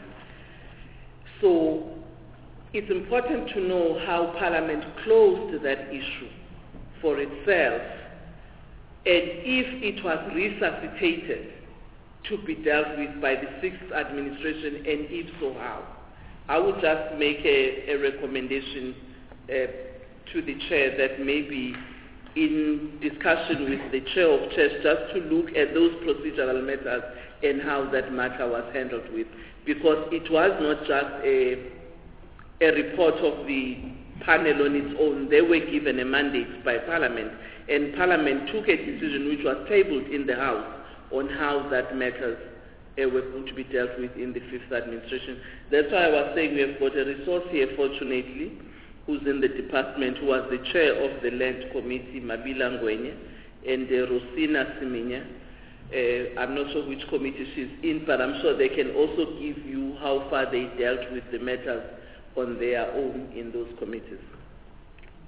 So it's important to know how Parliament closed that issue for itself, and if it was resuscitated to be dealt with by the sixth administration, and if so, how. I would just make a, a recommendation uh, to the chair that maybe in discussion with the chair of chairs, just to look at those procedural matters and how that matter was handled with, because it was not just a, a report of the panel on its own. They were given a mandate by Parliament, and Parliament took a decision which was tabled in the House on how that matters uh, were going to be dealt with in the fifth administration. That's why I was saying we have got a resource here, fortunately, who's in the department, who was the chair of the Land Committee, Mabila Ngwenye, and uh, Rosina Siminya. Uh, I'm not sure which committee she's in, but I'm sure they can also give you how far they dealt with the matters on their own in those committees.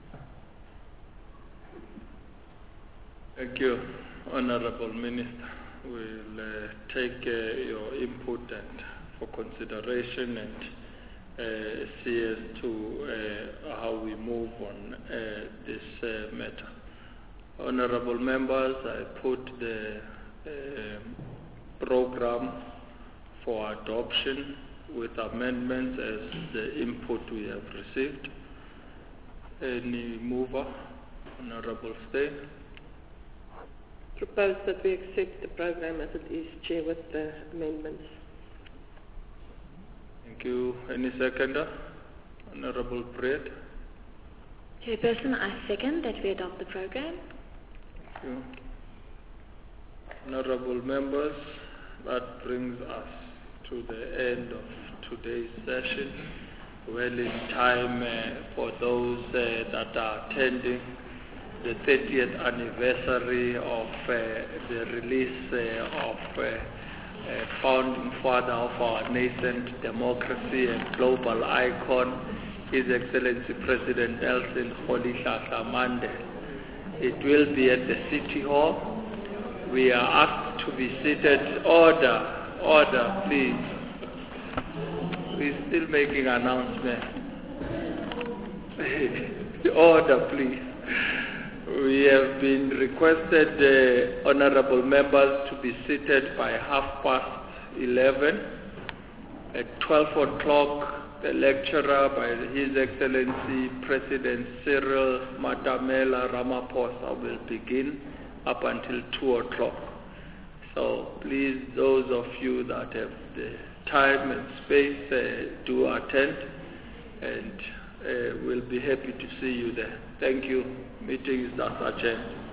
Thank you, Honorable Minister. We'll uh, take uh, your input and for consideration and uh, see as to uh, how we move on uh, this uh, matter. Honorable members, I put the uh, program for adoption with amendments as the input we have received. Any mover? Honorable Stay. Propose that we accept the program as it is, Chair, with the amendments. Thank you. Any seconder? Honorable Bread. Chairperson, I second that we adopt the program. Thank you. Honorable members, that brings us to the end of today's session. Well in time uh, for those uh, that are attending the thirtieth anniversary of uh, the release uh, of uh, uh, founding father of our nascent democracy and global icon, His Excellency President Nelson Rolihlahla Mandela. It will be at the City Hall. We are asked to be seated. Order, order, please. We're still making announcements. Order, please. We have been requested, uh, honorable members, to be seated by half past eleven. At twelve o'clock, the lecturer by His Excellency President Cyril Matamela Ramaphosa will begin up until two o'clock. So please, those of you that have the time and space, uh, do attend, and uh, we'll be happy to see you there. Thank you. Meeting is thus adjourned.